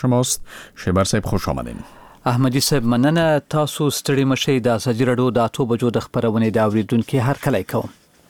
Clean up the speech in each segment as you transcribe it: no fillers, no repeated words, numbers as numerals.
شماست شیبر صاحب خوش آمدین. احمدی صاحب مننه، تاسو ستړي مشئ. د ازادي رادیو د 8 بجو د خبرونې د اوریدونکو هر کله کوم.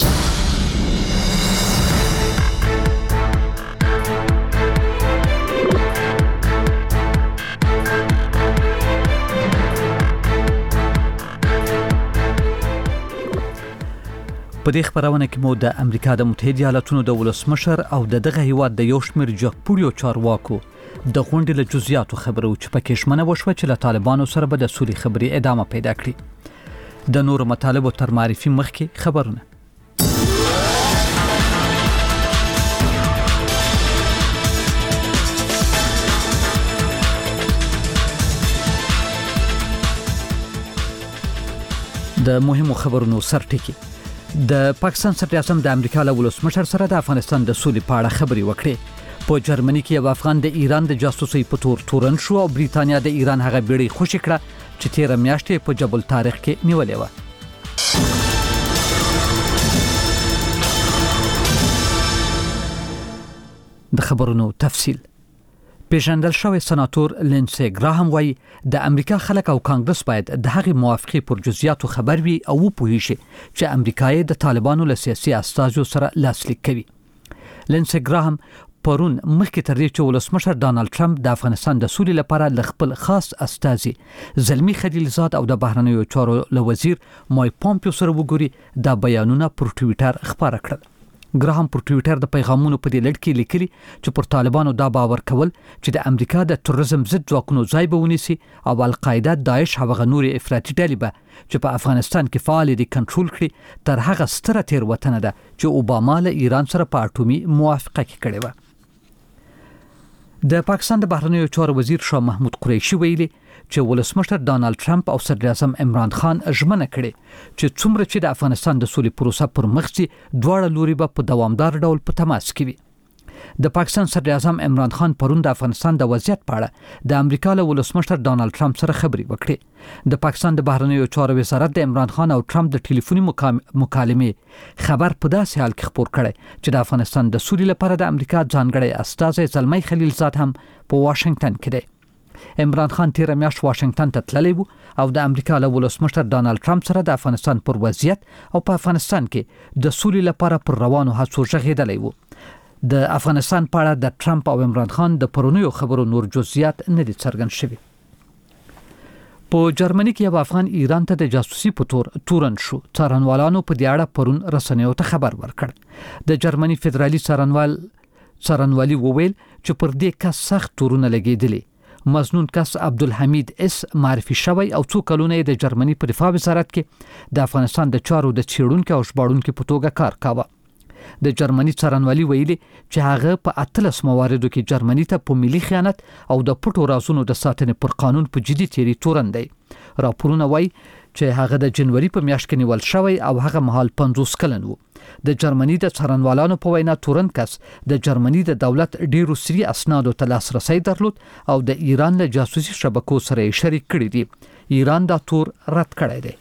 په دې خبرونه کې مو د امریکا د متحده ایالاتونو د ولسمشر او دغه هیواد د یو شمېر جګپوړیو چارواکو د غونډې له جزئیاتو خبرو چې پکې شمنه وشوه چې له طالبانو سره به د سولې خبرې ادامه پیدا کړي. د نورو مطالبو تر معرفي مخکې خبرونه. د مهمو خبرونو سرټکی. د پاکستان صدر اعظم د امریکا له ولسمشر سره د افغانستان د سولې په اړه خبرې وکړې. په جرمني کې یو افغان د ایران د جاسوسي په تور تورن شو او بریتانیا د ایران هغه بیړۍ خوشی کړه چې 13 میاشتې په جبل طارق کې نیولې و. د خبرونو تفصیل. پیژندل شوی سناتور لینسي ګراهم وایي د امریکا خلک او کانګرس باید د هغې موافقې پر جزئیاتو خبر وي او وپوهیږي چې امریکا د طالبانو له سیاسي استازو سره لاسلیک کوي. لینسي ګراهم پرون مخکې تر دې چې ولسمشر ډانلډ ټرمپ د افغانستان د سولې لپاره ل خپل خاص استازي زلمی خلیلزاد او د بهرنیو چارو له وزیر مای پومپیو سره وګوري دا بیانونه پر ټوئیټر خبره کړل. ګراهم پر ټوئیټر د پیغامونو په دې لړ کې لیکلي چې پر طالبانو دا باور کول چې د امریکا د تروریزم ضد ځواکونو ځای به ونیسي او القاعده، داعش او غنوري افراطي ډلې به چې په افغانستان کې فعال دي کنټرول کړي تر هغه ستره تیروتنه ده چې اوباما له ایران سره په اټومي موافقه کې کړې و. د پاکستان د بهرنیو چارو وزیر شاه محمود قریشي ویلي چې ولسمشر ډانلډ ټرمپ او صدر اعظم عمران خان ژمنه کړې چې څومره چې د افغانستان د سولې پروسه پر مخ ځي دواړه لوري به په دوامدار ډول په تماس کې وي. د پاکستان صدر اعظم عمران خان پرون د افغانستان د وضعیت په اړه د امریکا له ولسمشر ډانلډ ټرمپ سره خبرې وکړې. د پاکستان د بهرنیو چارو وزارت د عمران خان او ټرمپ د ټلیفوني مکالمې خبر په داسې حال کې خبر کړي چې د افغانستان د سولې لپاره د امریکا ځانګړی استازی زلمی خلیلزاد هم په واشنگټن کې دی. عمران خان 13 میاشت واشنگټن ته تللی و او د امریکا له ولسمشر ډانلډ ټرمپ سره د افغانستان پر وضعیت او په افغانستان کې د سولې لپاره پر روانو هڅو غږېدلی و. د افغانستان په اړه د ټرمپ او عمران خان د پرونیو خبرو نور جزئیات نه دي څرګند شوي. په جرمني کې یو افغان ایران ته د جاسوسي په تور تورن شو. څارنوالانو په دې اړه پرون رسنیو ته خبر ورکړ. د جرمني فدرالي څارنوالي وویل چې پر دې کس سخت تورونه لګېدلي. مظنون کس عبدالحمید اس معرفي شوی او څو کلونه د جرمني په دفاع وزارت کې د افغانستان د چارو د څېړونکو او ژباړونکو په توګه کار کاوه. د جرمني څارنوالي ویلي چې هغه په 13 مواردو کې جرمني ته په ملي خیانت او د پټو رازونو د ساتنې پر قانون په جدي تیری تورن دی. راپورونه وایي چې هغه د جنوري په میاشت کې نیول شوی او هغه مهال 50 کلن و. د جرمني د څارنوالانو په وینا تورن کس د جرمني د دولت ډیرو سری اسنادو ته لاسرسي درلود او د ایران له جاسوسي شبکو سره شریک کړی دی. ایران دا تور رد کړی دی.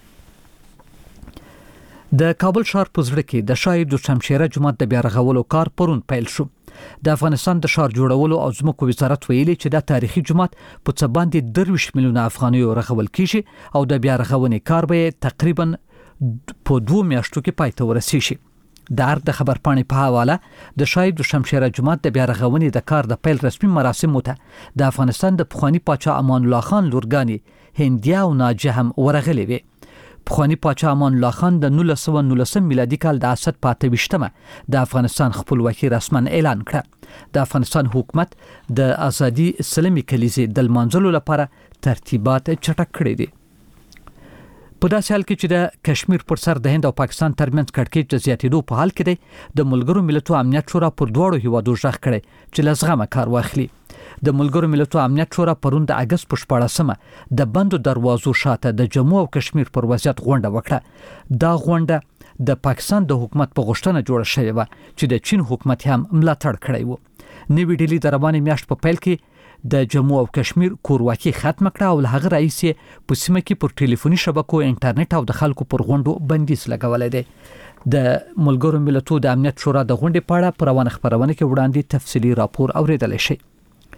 د کابل ښار په زړه کې د شاه دو شمشیره جومات د بیا رغولو کار پرون پیل شو. د افغانستان د ښار جوړولو او ځمکو وزارت ویلي چې دا تاریخي جومات په څه باندې 23 میلیونه افغانیو رغول کیږي او د بیا رغونې کار به تقریبا په 2 میاشتو کې پای ته ورسیږي. د خبر پاڼې په حواله د شاه دو شمشیره جومات د بیا رغونې د کار د پیل رسمي مراسمو ته د افغانستان د پخوانی پاچا امان الله خان لورګانی هندیا او ناجه هم ورغلي وي. پخوانی پاچا امان الله خان د 1919 میلادي کال د اسد په 28مه د افغانستان خپلواکي رسما اعلان کړه. د افغانستان حکومت د ازادي اسلامي کلیزې د منځلو لپاره ترتیبات چټک کړي دي. په داسې حال کې چې د کشمیر پر سر د هند او پاکستان ترمنځ کړکېچ د زیاتېدو په حال کې دی، د ملګرو ملتونو امنیت شورا پر دواړو هیوادو ژغ کړي چې له زغمه کار واخلي. د ملګرو ملتونو امنیت شورا پرون د اگست په 14مه د بندو دروازو شاته د جموں او کشمیر پر وضعیت غونډه وکړه. دا غونډه د پاکستان د حکومت په غوښتنه جوړه شوې و چې د چین حکومت هم ملاتړ کړی و. نوې ډیلی د روانې میاشت په پیل کې د جموں او کشمیر کورواکي ختم کړه او له هغه رئیس په سیمه کې پر ټلیفوني شبکو، انټرنیټ او د خلکو پر غونډو بندیز لګولې دی. د ملګرو ملتونو د امنیت شورا د غونډې په اړه پر روانه خبرونه کې وړاندې تفصیلی راپور اوریدل شي.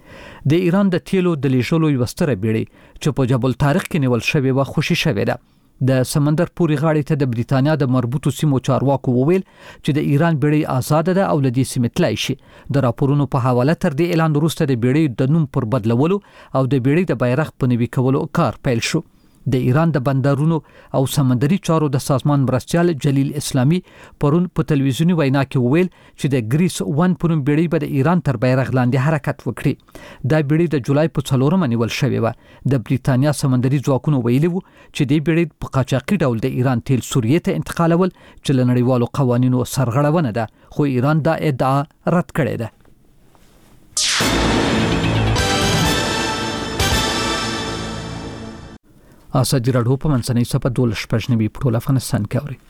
د ایران د تیلو د لیږلو یو ستره بیړۍ چې په جبل طارق کې نیول شوې و خوشي شوې ده. د سمندر پوري غاړې ته د بریتانیا د مربوطو سیمو چارواکو وویل چې د ایران بیړۍ آزاد ده او لدی سیمه تلای شي. د راپورونو په حواله تر دې اعلان وروسته د بیړۍ د نوم پر بدلولو او د بیړۍ د بیرغ په نوي کولو کار پیل شو. د ایران د بندرونو او سمندري چارو د سازمان مرستیال جلیل اسلامی پرون په تلویزیونی وینا کې وویل چې د گریس 1 پرون بیړۍ به د ایران تر بیرغ لاندې حرکت وکړي. دا بیړۍ د جولای په 4 نیول شوې و. د بریتانیا سمندري ځواکونو ویلي وو چې د بیړۍ په قاچاقي ډول د ایران تیل سوریې ته انتقالول چې له نړیوالو قوانینو سرغړونه ده، خو ایران دا ادعا رد کړې ده. ازادي راډیو په منځنۍ صفحه 12 په ټول افغانستان کې اوري.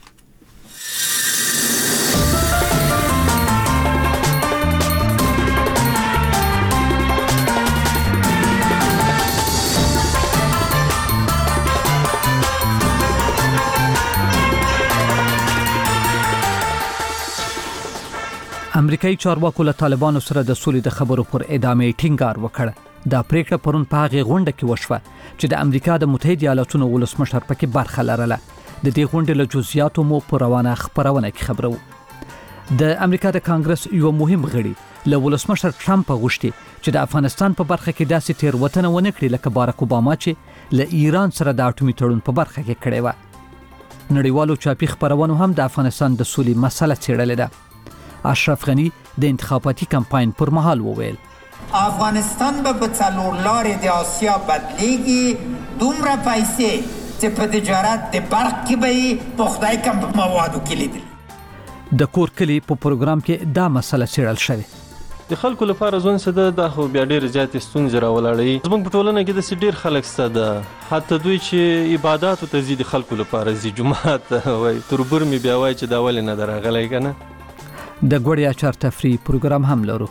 امریکایي چارواکو له طالبانو سره د سولې د خبرو پر ادامه ټینګار وکړ. دا پریکړه پرون په هغه غونډه کې وشوه چې د امریکا د متحده ایالاتونو ولسمشر پکې برخه لرله. د دې غونډې له جزئیاتو مو په روانه خبرونه کې خبرو. د امریکا د کانګرس یو مهم غړي له ولسمشر ټرمپ غوښتي چې د افغانستان په برخه کې داسې تیروتنه ونه کړي لکه باراک اوباما چې له ایران سره د اټومي تړون په برخه کې کړی و. نړیوالو چاپی خبرونو هم د افغانستان د سولې مسله څېړلې ده. اشرف غنی د انتخاباتي کمپاین پر مهال وویل افغانستان به څلور لارې د آسیا بدلیږي، دومره پیسې چې په تجارت د برق کې به په خدای کم په موادو کې لیدل. د کور کلی په پروګرام کې دا مسله څېړل شوې. د خلکو لپاره ځون څه ده خو بیا ډېر زیاتې ستونزې راولاړوي. زموږ په ټولنه کې داسې ډېر خلک شته ده حتی دوی چې عباداتو ته ځي د خلکو لپاره ځي جومات ته وایي تربور مې بیا وایي چې دا ولې نه ده راغلی که نه. د ګوړې اچار تفریح پروګرام هم لرو.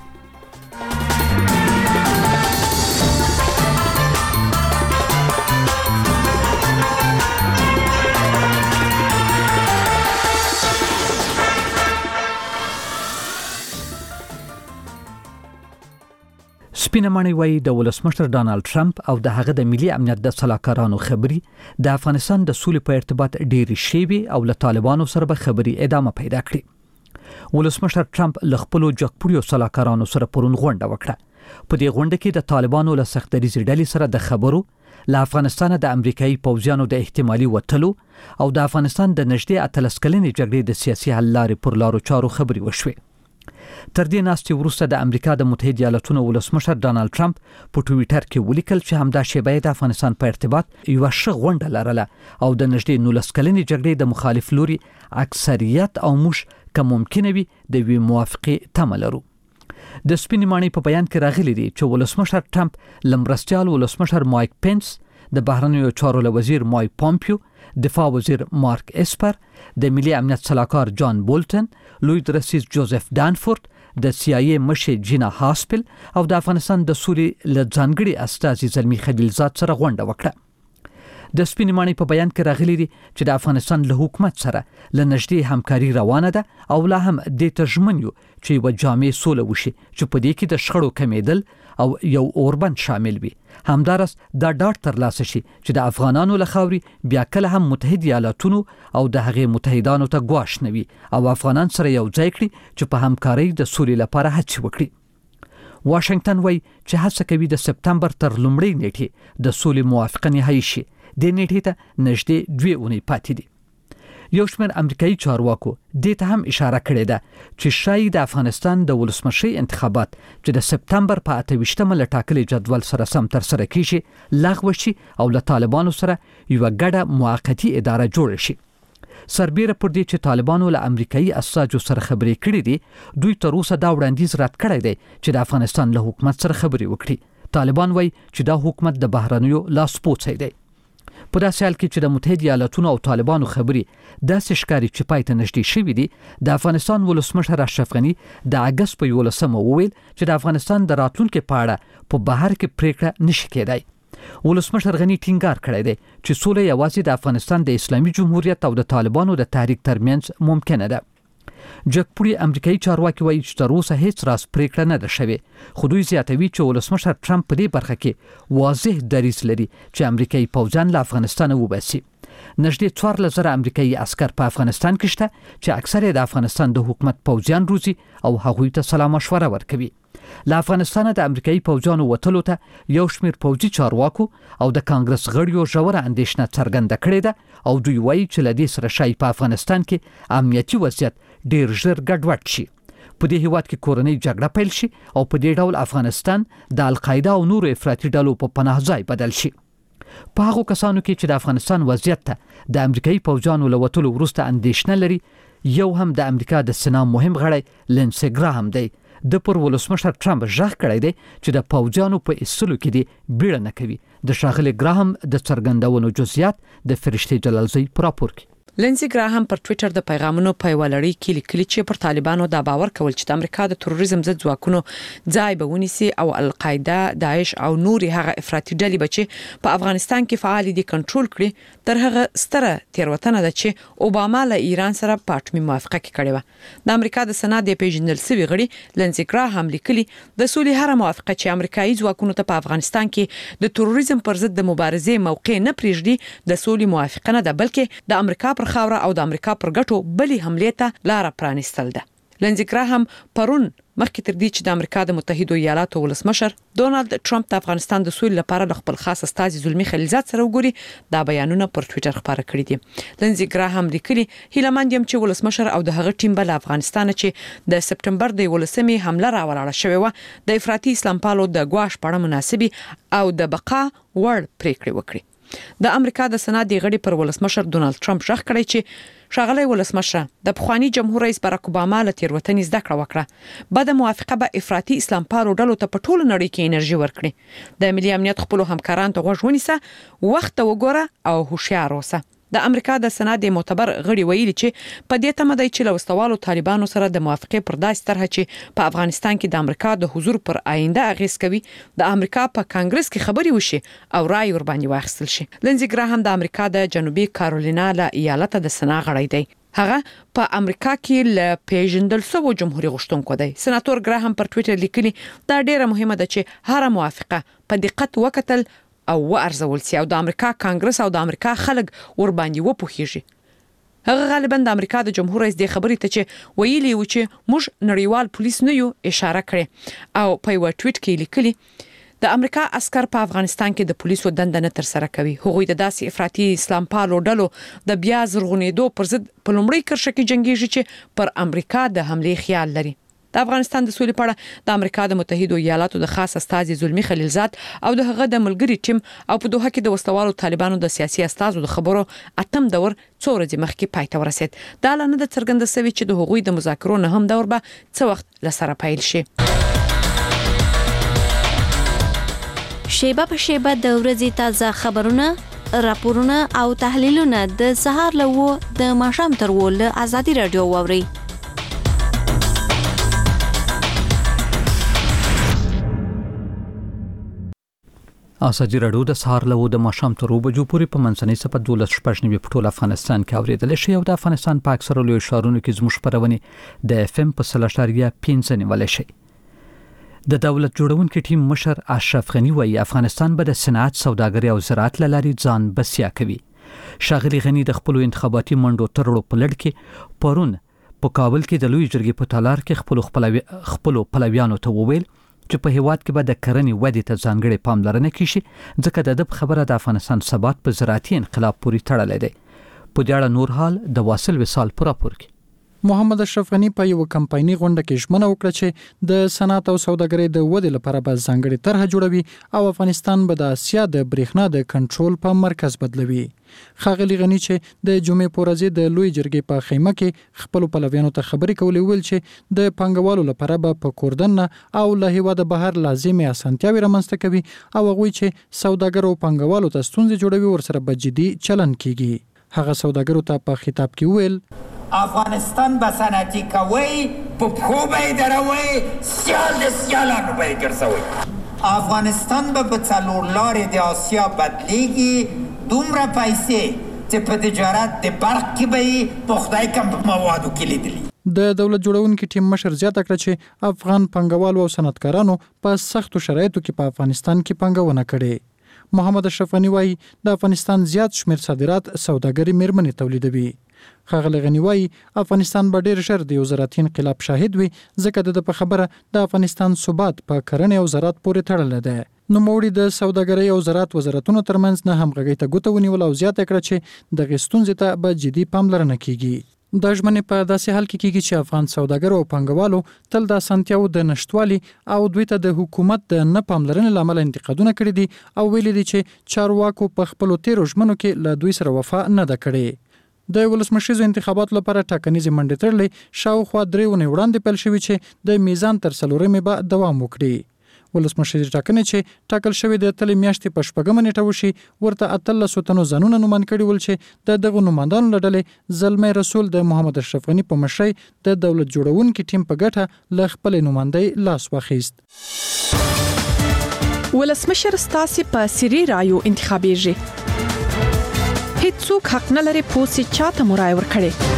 سپینمنې وایي د ولسمشر ډانلډ ټرمپ او د هغه د ملي امنیت د سلاکارانو خبري د افغانستان د سولې په ارتباط ډېری شیوي او له طالبانو سره به خبري ادامه پیدا کړي. ولسمشر ټرمپ له خپل جګپوړیو سلاکارانو سره پرون غونډه وکړه. په دې غونډه کې د طالبانو له سختدریزې ډلې سره د خبرو، له افغانستان د امریکایي پوځیانو د احتمالي وټلو او د افغانستان د نږدې 13 کلنې جګړې د سیاسي حل لارې پر لارو چارو خبري وشوې. تر دې ناستې وروسته د امریکا د متحده ایالاتونو ولسمشر ډانلډ ټرمپ په ټویټر کې ولیکل چې همدا شیبه د افغانستان په ارتباط یو ښه غونډه لرله او د نږدې 19 کلنې جګړې د مخالف لوري اکثریت او موږ که ممکنه وي د وی موافقې تمه لرو. د سپینې ماڼۍ په بیان کې راغلي دي چې ولسمشر ټرمپ لمرستیال ولسمشر مایک پینس، د بهرنیو چارو وزیر مایک پامپیو، دفاع وزیر مارک اسپر، د ملي امنیت سلاکار جان بولټن، لوی درسیز جوزف دانفورد، د CIA مشر جینا هاسپل او د افغانستان د سولې له ځانګړي استازي زلمی خلیلزاد سره غونډه وکړه. د سپینې ماڼۍ په بیان کې راغلي دي چې د افغانستان له حکومت سره له نږدې همکاري روانه ده او لا هم د تژمن یو چې یو جامع سوله وشي چې په دې کې د شخړو کمیدل او یو اوربند شامل وي. همدارس دا ډاډ ترلاسه شي چې د افغانانو له خاوري بیا کله هم متحده ایالاتونو او د هغې متحدانو ته ګواښ نه وي او افغانان سره یو ځای کړي چې په همکارۍ د سولې لپاره هڅې وکړي. واشنگټن وایي چې هڅه کوي د سپتمبر تر لومړۍ نیټې د سولې موافقه نهایی شي. د نیټې ته نږدې 2 اونۍ پاتې دي. یو شمېر امریکایي چارواکو دې ته هم اشاره کړې ده چې شاید د افغانستان د ولسمشرۍ انتخابات چې د سپتمبر په 28مه له ټاکلي جدول سره سم ترسره کیږي لغوه شي او له طالبانو سره یو ګډه موقتی اداره جوړه شي. سربیره پر دې چې طالبانو له امریکایي اساسو سره خبرې کړې دي، دوی تر اوسه دا وړاندیز رد کړی دی چې د افغانستان له حکومت سره خبرې وکړي. طالبان وایي چې دا حکومت د بهرنیو لاسپوڅی دی. په داسې حال کې چې د متحده ایالاتونو او طالبانو خبرې داسې ښکاري چې پای ته نږدې شوي دي، د افغانستان ولسمشر اشرف غنی د اګست په 11مه وویل چې د افغانستان د راتلونکي په اړه په بهر کې پریکړه نشي کېدای. ولسمشر غنی ټینګار کړی دی چې سوله یوازې د افغانستان د اسلامي جمهوریت او د طالبانو د تحریک ترمنځ ممکنه ده. جګپوړي امریکایي چارواکي وایي چې تر اوسه هیڅ راز پریکړه نه ده شوې، خو دوی زیاتوي چې ولسمشر ټرمپ په دې برخه کې واضح دریځ لري چې امریکایي پوځیان له افغانستان وباسي. نږدې 14,000 امریکایي عسکر په افغانستان کې شته چې اکثر د افغانستان د حکومت پوځیان روزي او هغوی ته سلا مشوره ورکوي. له افغانستان د امریکایي پوځیانو وتلو ته یو شمېر پوځي چارواکو او د کانګرس غړیو ژوره اندېښنه څرګنده کړې ده او دوی وایي چې له دې سره شایي په افغانستان کې امنیتي وضعیت ډېر ژر ګډوډ شي. په دې هیواد کې کورنۍ جګړه پیل شي او په دې ډول افغانستان د القاعده او نورو افراطي ډلو په پناه ځای بدل شي. په هغو کسانو کې چې د افغانستان وضعیت ته د امریکایي پوځیانو له وتلو وروسته اندېښنه لري، یو هم د امریکا د سنا مهم غړی لینسي ګراهام دی. د پر ولسمشر ټرمپ ژغ کړی دی چې د پوځیانو په ایستلو کې دی بیړه نه کوي. د ښاغلي ګراهام د څرګندونو جزئیات د فرشتي جلالزی پر راپور کې. لینسي ګراهام پر ټوئیټر د پیغامونو په ولړۍ کې لیکلي چې پر طالبانو دا باور کول چې د امریکا د تروریزم ضد ځواکونو ځای به ونیسي او القاعده، داعش او نوري هغه افراطي ډلې بچي په افغانستان کې فعال دي کنټرول کړي، تر هغه ستره تیروتنه ده چې اوباما له ایران سره پاتمي موافقه کړې و. د امریکا د سنا د پیژندل سوي غړي لینسي ګراهام لیکلي د سولې هر موافقه چې امریکایي ځواکونو ته په افغانستان کې د تروریزم پر ضد د مبارزې موقع نه پریږدي د سولې موافقه نه ده، بلکې د امریکا پر خاوره او د امریکا پر ګټو بلی حمله ته لار پرانستل ده. لینسي ګراهام پرون مخکې تر دې چې د امریکا د متحده ایالاتو ولسمشر ډونالد ټرمپ د افغانستان د سولې لپاره له خپل خاص استازي زلمی خلیلزاد سره وګوري دا بیانونه پر ټوئیټر خبره کړی دي. لینسي ګراهام لیکلي هیلمند يم چې ولسمشر او د هغه ټیم بل افغانستان چې د سپټمبر د 11مې حمله راولاړه شوې و د افراطي اسلام پالو د ګواښ پړه مناسبي او د بقا وړ پریکړې وکړي. د امریکا د سنا د غړي پر ولسمشر ډونالد ټرمپ ژغ کړی چې ښاغلی ولسمشر د پخوانی جمهور رئیس باراک اوباما له تیروتنې زده کړه وکړه، بعد موافقه به افراطي اسلام پالو ډلو ته په ټوله نړۍ کې انرژي ورکړي. د ملي امنیت خپل همکارانو ته غوږ ونیسه، وخت وګوره او هوښیار اوسه. د امریکا د سنا د معتبر غړي ویلي چې په دې تمه دی چې له وسوالو طالبانو سره د موافقه پر داسې طرح چې په افغانستان کې د امریکا د حضور پر آینده اغیز کوي د امریکا په کانګرس کې خبري وشي او رائے ور باندې واخیستل شي. لینسي ګراهام د امریکا د جنوبي کارولینا له ایالت د سنا غړی دی. هغه په امریکا کې له پیژندل شوی جمهوریت غوښتونکو دی. سناتور ګراهام پر ټوئیټر لیکلي دا ډیره مهمه ده چې هر موافقه په دقت وکتل او ارزول سي او د امریکا کانګرس او د امریکا خلک ور باندې وپوهیږي. هغه غالبا د امریکا د جمهور رئیس د خبرې ته چې ویلي و چې موږ نړیوال پولیس نه یو اشاره کړې او په یو ټویټ کې لیکلي د امریکا عسكر په افغانستان کې د پولیسو دنده نه تر سره کوي. هغوی د داسې افراطي اسلام پالو ډلو د بیا زرغونېدو پر ضد په لومړي کرښه کې جنگيږي چې پر امریکا د حمله خیال لري. د افغانستان د سولې په اړه د امریکا د متحده ایالاتو د خاص استازي زلمی خلیلزاد او د هغه د ملګری ټیم او په دوحه کې د وسلوالو طالبانو د سیاسي استازو د خبرو اتم دور څو ورځې مخکې پای ته ورسید. دا لنه د څرګنده سوي چې د هغوی د مذاکرو نه هم دور به څه وخت لسره پیل شي. شیبه په شیبه د ورځې تازه خبرونه، راپورونه او تحلیلونه د سهار له د ماښام تر ول ازادي رادیو واوري. ازادي رادیو د سهار له د ماښام تر 2 بجو پورې په منځنۍ سپه 12:15 په ټول افغانستان کې اوریدل شي او د افغانستان په اکثره لوی ښارونو کې زموږ خبرونه د FM په 3.5 نیول شي. د دولت جوړونکو ټیم مشر اشرف غنی وایي افغانستان به د صنعت، سوداګرۍ او زراعت لاري ځان بسیا کوي. شاغلی غنی د خپل انتخاباتي منډو ترړو په لړ کې پرون په کابل کې د لوی جرګې په تالار کې خپل پلویانو ته وویل چې په هیواد کې به د کرنې ودې ته ځانګړې پاملرنه کیشي ځکه د خبره د افغانستان ثبات په زراعتي انقلاب پورې تړلی دی. په دې اړه نور حال د واصل وصال پر راپور کې. محمد اشرف غنی په یو کمپایني غونډه کې ژمنه وکړه چې د صنعت او سوداګرۍ د ودې لپاره به ځانګړې طرح جوړوي او افغانستان به د اسیا د برېښنا د کنټرول په مرکز بدلوي. ښاغلي غنی چې د جمعې په ورځ د لوی جرګې په خیمه کې خپل پلویانو ته خبرې کولې ویل چې د پنګوالو لپاره به په کوردن او له هیواده بهر لازمي اسانتیاوي رامنځته کوي او هغوی چې سوداګرو پنګوالو ته ستونزې جوړوي ورسره به جدي چلن کیږي. هغه سوداګرو ته په خطاب کې ویل افغانستان به صنعتي کوي، په پښو به یې دروي، سیال د سیالانو به یې ګرځوي. افغانستان به په څلور لارې د آسیا بدلیږي، دومره پیسې چې په تجارت د برق کې به یې په خدای کم په موادو کې لیدلي. د دولت جوړونکو ټیم مشر زیاته کړه چې افغان پنګوالو او صنعتکارانو په سختو شرایطو کې په افغانستان کې پنګونه کړې. محمد اشرف غنی وایي د افغانستان زیات شمېر صادرات سوداګري میرمنې تولیدوي. ښاغلی غنی وایي افغانستان به ډېر ژر د یو زراعتي انقلاب شاهد وي ځکه د په خبره د افغانستان ثبات په کرنې او زراعت پورې تړلی دی. نوموړي د سوداګرۍ او زراعت وزارتونو ترمنځ نه همغږۍ ته ګوته ونیوله او زیاته کړه چې دغې ستونزې ته به جدي پاملرنه کیږي. دا ژمنې په داسې حال کې کیږي چې افغان سوداګرو او پانګوالو تل د اسانتیاو د نشټوالي او دوی ته د حکومت د نه پاملرنې لامل انتقادونه کړي دي او ویلي دي چې چارواکو په خپل تیرو ژمنو کې له دوی سره وفا نه ده کړې. د ولسمشریزو انتخاباتو لپاره ټاکنیزې منډې تړلې شاوخوا 3 ونې وړاندې پیل شوي چې د میزان تر 4 به دوام وکړي. ولسمشر ټاکنې چې ټاکل شوی د تلې میاشتې په 4 نیټه وشي ورته 13 تنو ځانونه نوماند کړي ول چې د دغه نوماندانو لړلې زلمې رسول د محمد اشرف غنی په مشرۍ د دولت جوړونکو ټیم په ګټه ل خپل نوماندۍ لاس واخیست. ولسمشر ستاسي په سری رایو انتخابېږي. هیڅوک حق نه لري پوسې چاته مرای ورکړي.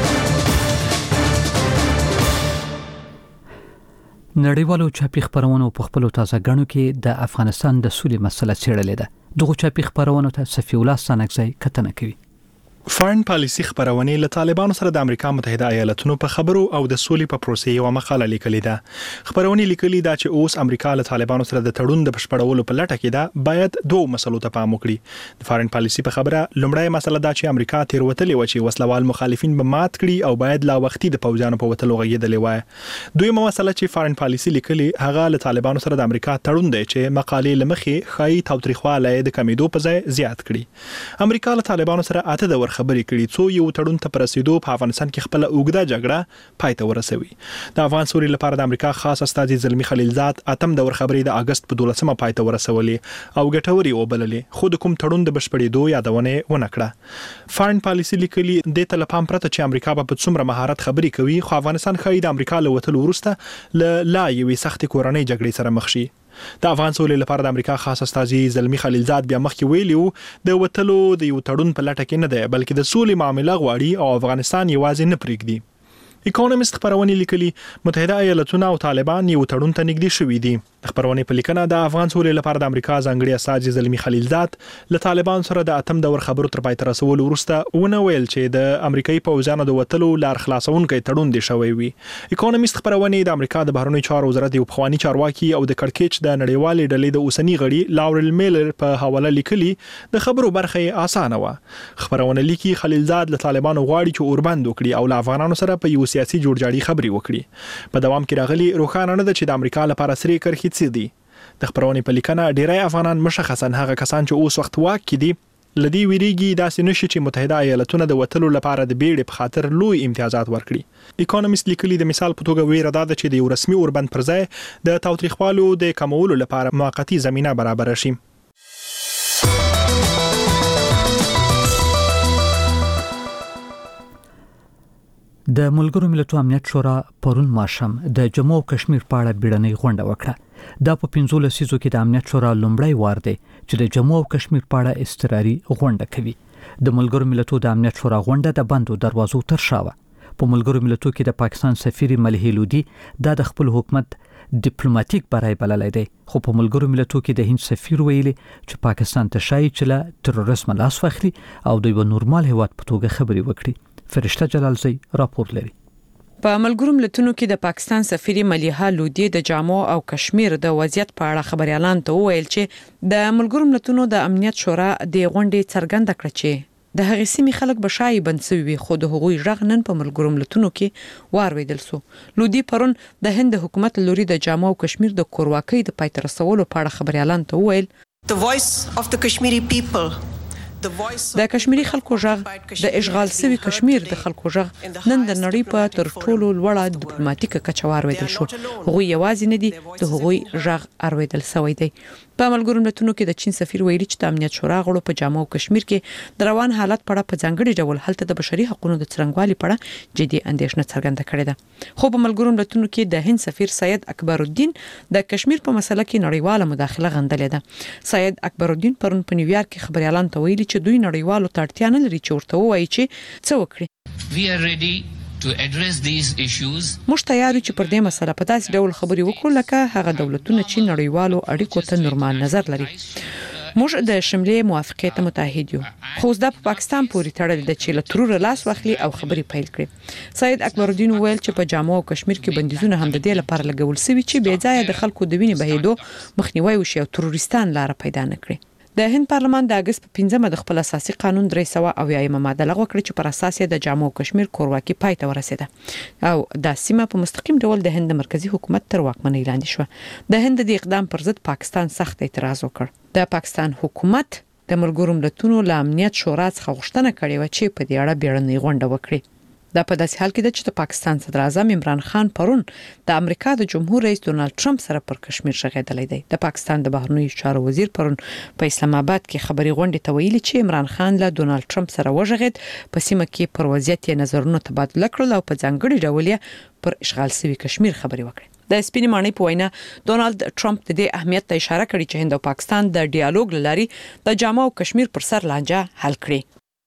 نړیوالو چاپی خبرونو په خپل تازه غنو کې د افغانستان د سولې مسله څېړلې ده. دغه چاپی خبرونو ته صفی الله سانکزی کتنه کوي. فارن پالیسی خبرونه له طالبانو سره د امریکا متحده ایالاتونو په خبرو او د سولې په پروسې یو مقاله لیکلې ده. خبرونه لیکلي دا چې اوس امریکا له طالبانو سره د تړون د بشپړولو په لټه کې ده باید دوه مسلو ته پام وکړي. د فارن پالیسی په خبره لومړی مسله دا چې امریکا تیروتلې و چې وسلوال مخالفین به مات کړي او باید لا وختي د پوځانو په وتلو غږیدلې وای. دویمه مسله چې فارن پالیسی لیکلي هغه له طالبانو سره د امریکا تړون دی چې مقالې لمخې خای تاوتریخواله د کمیدو په ځای زیات کړي. امریکا له طالبانو سره اته د خبرې کړي څو یو تړون ته پرسیدو په افغانستان کې خپل اوګده جګړه پای ته ورسوي. د افغان سولې لپاره د امریکا خاص استازي زلمی خلیلزاد اتم د خبرې د اگست په 12مه پای ته ورسولې او ګټوري وبللې خو د کوم تړون د بشپړېدو یادونه ونه کړه. فارن پالیسی لیکلي د تلپام پرته چې امریکا په څومره مهارت خبرې کوي خو افغانستان خای د امریکا له وتلو وروسته لا یوې سخت کورنۍ جګړې سره مخ شي. د افغان سولې لپاره د امریکا خاص استازي زلمی خلیلزاد بیا مخکې ویلیو د وتلو د یو تړون په لټه کې نه دی بلکې د سولې معاملې غواړي او افغانستان یوازې نه پرېږدي. اکونومیست خبرونه لیکلي متحده ایالاتونه او طالبان یو تړون ته نږدې شوي دي. خبرونه په لیکنه د افغان سولې لپاره د امریکا ځانګړي استازي زلمی خلیلزاد له طالبان سره د اتم دور خبرو تر پای ته رسولو وروسته ونه ویل چې د امریکایي پوځانو د وتلو لار خلاصونکي تړون دی شوی وي. اکونومیست خبرونه د امریکا د بهرنیو چارو وزارت یو پخوانی چارواکي او د کړکېچ د نړیوالې ډلې د اوسنی غړي لاورل میلر په حواله لیکلي د خبرو برخه اسانه و. خبرونه لیکي خلیلزاد له طالبانو غواړي چې اوربند وکړي او له افغانانو سره په یو سیاسي جوړجاړي خبري وکړي. په دوام کې راغلي روښانه نه ده چې د امریکا لپاره سری کرخي څه دي. د خبرونه په لیکنه ډیری افغانان مشخصا هغه کسان چې اوس وخت واک کې دي لدی ویریږي داسې نشي چې متحده ایالاتونه د وتلو لپاره د بیړې په خاطر لوی امتیازات ورکړي. اکونومیست لیکلي د مثال په توګه ویره ده چې د یو رسمي اوربند پر ځای د تاوتریخوالو د کمولو لپاره موقتی زمينه برابر شي. د ملګرو ملتونو امنیت شورا پرون ماښام د جموں او کشمیر په اړه بیړنۍ غونډه وکړه. دا په 15 لسیزو کې د امنیت شورا لومړی وار دی چې د جموں او کشمیر په اړه اضطراري غونډه کوي. د ملګرو ملتونو د امنیت شورا غونډه د بندو دروازو تر شا وه. په ملګرو ملتونو کې د پاکستان سفیر ملهي لودي د خپل حکومت ډیپلوماټیک برای بللای دی خو په ملګرو ملتونو کې د هند سفیر ویلي چې پاکستان ته شایي چې له تروریزم لاس واخلي او د یو نورمال هیواد په توګه خبرې وکړي. فرشته جلالزی راپور لري. په ملګرو ملتونو کې د پاکستان سفیر ملیحه لودي د جموں او کشمیر د وضعیت په اړه خبريالان ته وویل چې د ملګرو ملتونو د امنیت شورا د غونډې څرګنده کړه چې د هغې سیمې خلک به شایي بنسوي خو د هغوی ژغ نن په ملګرو ملتونو کې وارویدل سو. لودي پرون د هند حکومت لوري د جموں او کشمیر د کورواکۍ د پای ته رسولو په اړه خبريالان ته وویل The voice of the Kashmiri people د کشمیری خلکو ژغ د اشغال سوي کشمیر د خلکو ژغ نن د نړۍ په تر ټولو لوړه ډیپلوماټیکه کچه وارویدل شو. هغوی یوازې نه دي د هغوی ژغ ارویدل شوی دی. په ملګرو ملتونو کې د چین سفیر ویلي چې د امنیت شورا غړو په جموں او کشمیر کې د روان حالت په اړه په ځانګړي ډول هلته د بشري حقوقو د څرنګوالي په اړه جدي اندېښنه څرګنده کړې ده. خو په ملګرو ملتونو کې د هند سفیر سید اکبر الدین د کشمیر په مسله کې نړیواله مداخله غندلې ده. سید اکبر الدین پرون په نیویارک کې خبريالان ته ویلي چې دوی نړیوالو ته اړتیا نه لري چې ورته وایي چې څه وکړي. We are ready موږ تیار یو چې پر دې مسله په داسې ډول خبرې وکړو لکه هغه دولتونه چې نړیوالو اړیکو ته نورمال نظر لري. موږ د شملې موافقت متحد یو، خو د پاکستان پورې تړل د چې له ترور لاس واخلي او خبرې پیل کړي. سید اکبر الدین ویل چې په جامو او کشمیر کې بندیزونه هم د دې لپاره لګول شوي چې بې ځایه د خلکو د وینې بهیدو مخنیوي وشي او تروریستان لار پیدا نه کړي. د هند پارلمان د اگست په 15 د خپل اساسي قانون 300 ماده لغوه کړې چې پر اساس د جامو او کشمیر کورواکي پای ته ورسېده او د سیمه په مستقیم ډول د هند مرکزی حکومت تر واکمنۍ لاندې شو. د هند د اقدام پر ضد پاکستان سخت اعتراض وکړ. د پاکستان حکومت د ملګرو ملتونو له امنیت شورا څخه غوښتنه کړې و چې په دې اړه بیړنۍ غونډه وکړي. دا په داسې حال کې ده چې د پاکستان صدر اعظم عمران خان پرون د امریکا د جمهور رئیس ډونالد ټرمپ سره پر کشمیر شغېدلی دی. د پاکستان د بهرنیو چارو وزیر پرون په اسلام آباد کې خبري غونډه ته ویلي چې عمران خان له ډونالد ټرمپ سره وژغېد، په سیمه کې پر وضعیت نظرونه تبادله کړل او په ځانګړي ډول پر اشغال شوی کشمیر خبري وکړه. د سپینې ماڼۍ په وینا ډونالد ټرمپ د دې اهمیت ته اشاره کړې چې هند او پاکستان د ډیالوګ لاري د جامو او کشمیر پر سر لانجه حل کړي.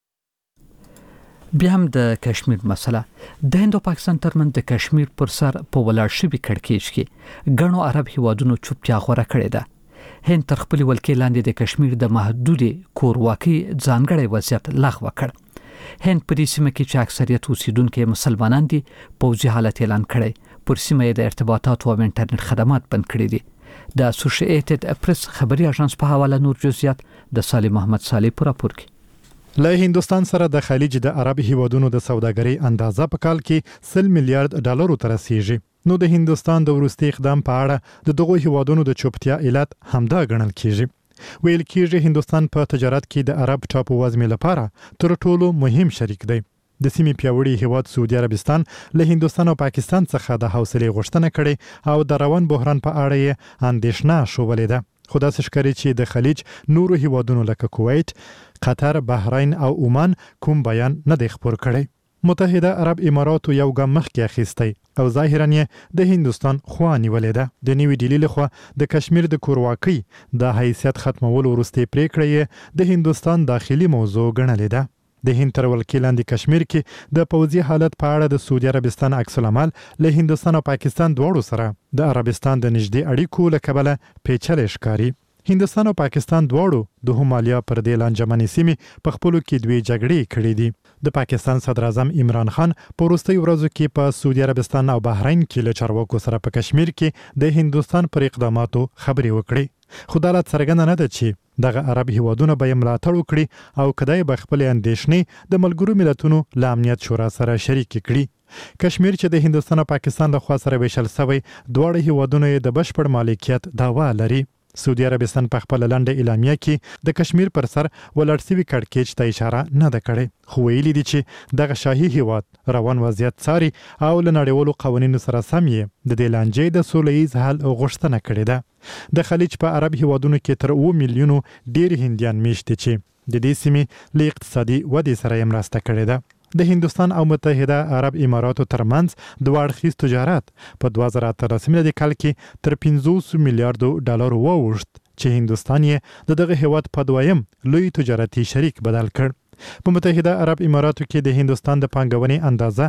بیا هم د کشمیر مسله د هند او پاکستان ترمنځ د کشمیر پر سر په ولاړ شوی کړکېچ کې ګڼو عرب هیوادونو چوپتیا غوړه کړې ده. هند تر خپل ولکې لاندې د کشمیر د محدود کورواکي ځانګړی وضعیت لغوه کړ. هند په دې سیمه کې چې اکثریت اوسیدونکو مسلمانان دي پوځي حالت اعلان کړی. پر سیمه د ارتباطات او انټرنیټ خدمات بند کړي دي. د اسوسییټډ پریس خبري اژانس په حواله نور جزئیات د صالح محمد صالح پر راپور کې. له هندستان سره د خلیج د عرب هیوادونو د سوداګرۍ اندازه په کال کې 100 میلیارډ ډالر ته رسیږي. نو د هندستان د وروستي اقدام په اړه د دغو هیوادونو د چوپتیا علت همدا ګڼل کیږي. ویل کیږي هندستان په تجارت کې د عرب ټاپووزمې لپاره تر ټولو مهم شریک دی. د سیمې پیاوړي هیواد سعودي عربستان له هندستان او پاکستان څخه د حوصلې غوښتنه کړې او د روان بحران په اړه یې اندېښنه شوولې ده. خو داسې ښکاري چې د خلیج نورو هیوادونو لکه کویت، قطر، بحرین او عمان کوم بیان نه دی خپور کړی. متحده عرب اماراتو یو ګام مخکې اخیستی او ظاهرا یې د هندستان خوا نیولې ده. د نیوی ډیلی لخوا د کشمیر د کورواکۍ د حیثیت ختمولو وروستۍ پریکړه یې د هندستان داخلي موضوع ګڼلې ده. د هند تر ولکې لاندې کشمیر کې د پوځي حالت په اړه د سعودي عربستان عکس العمل له هندستان او پاکستان دواړو سره د عربستان د نږدې اړیکو له کبله پیچلې ښکاري. هندستان او پاکستان دواړو د همالیا پر دې لانجمنې سیمې په خپلو کې دوی جګړې کړې دي. د پاکستان صدر اعظم عمران خان په وروستیو ورځو کې په سعودي عربستان او بحرین کې له چارواکو سره په کشمیر کې د هندستان پر اقداماتو خبرې وکړې. خو دا څرګنده نه ده چې دغه عرب هیوادونه به ملاتړ وکړي او کدی به خپل اندېښنې د ملګرو ملتونو له امنیت شورا سره شریک کړي. کشمیر چې د هندستان او پاکستان له خوا سره ویشل شوی دواړه هیوادونه د بشپړ مالکیت دعوا لري. سعودي عربستان په خپل لنډه اعلامیه کې د کشمیر پر سر ولړ شوی کړکېچ ته اشاره نه ده کړې، خو ویلي دي چې دغه شاهي هیواد روان وضعیت څاري او له نړیوالو قوانینو سره سم یې د دې لانجې د سوله ییز حل غوښتنه کړې ده. د خلیج په عرب هیوادونو کې تر 2 میلیونو ډیر هندیان میشته چې د دې سیمې له اقتصادي ودې سره یې مرسته کړې ده. د هندستان او متحده عرب اماراتو ترمنځ دوه اړخیز تجارت په 2013 میلادي کال کې تر 500 میلیارډ ډالر واوښت چې هندستان یې دغه هیواد په دویم لوی تجارتي شریک بدل کړ. په متحده عرب اماراتو کې د هندستان د پانګونې اندازه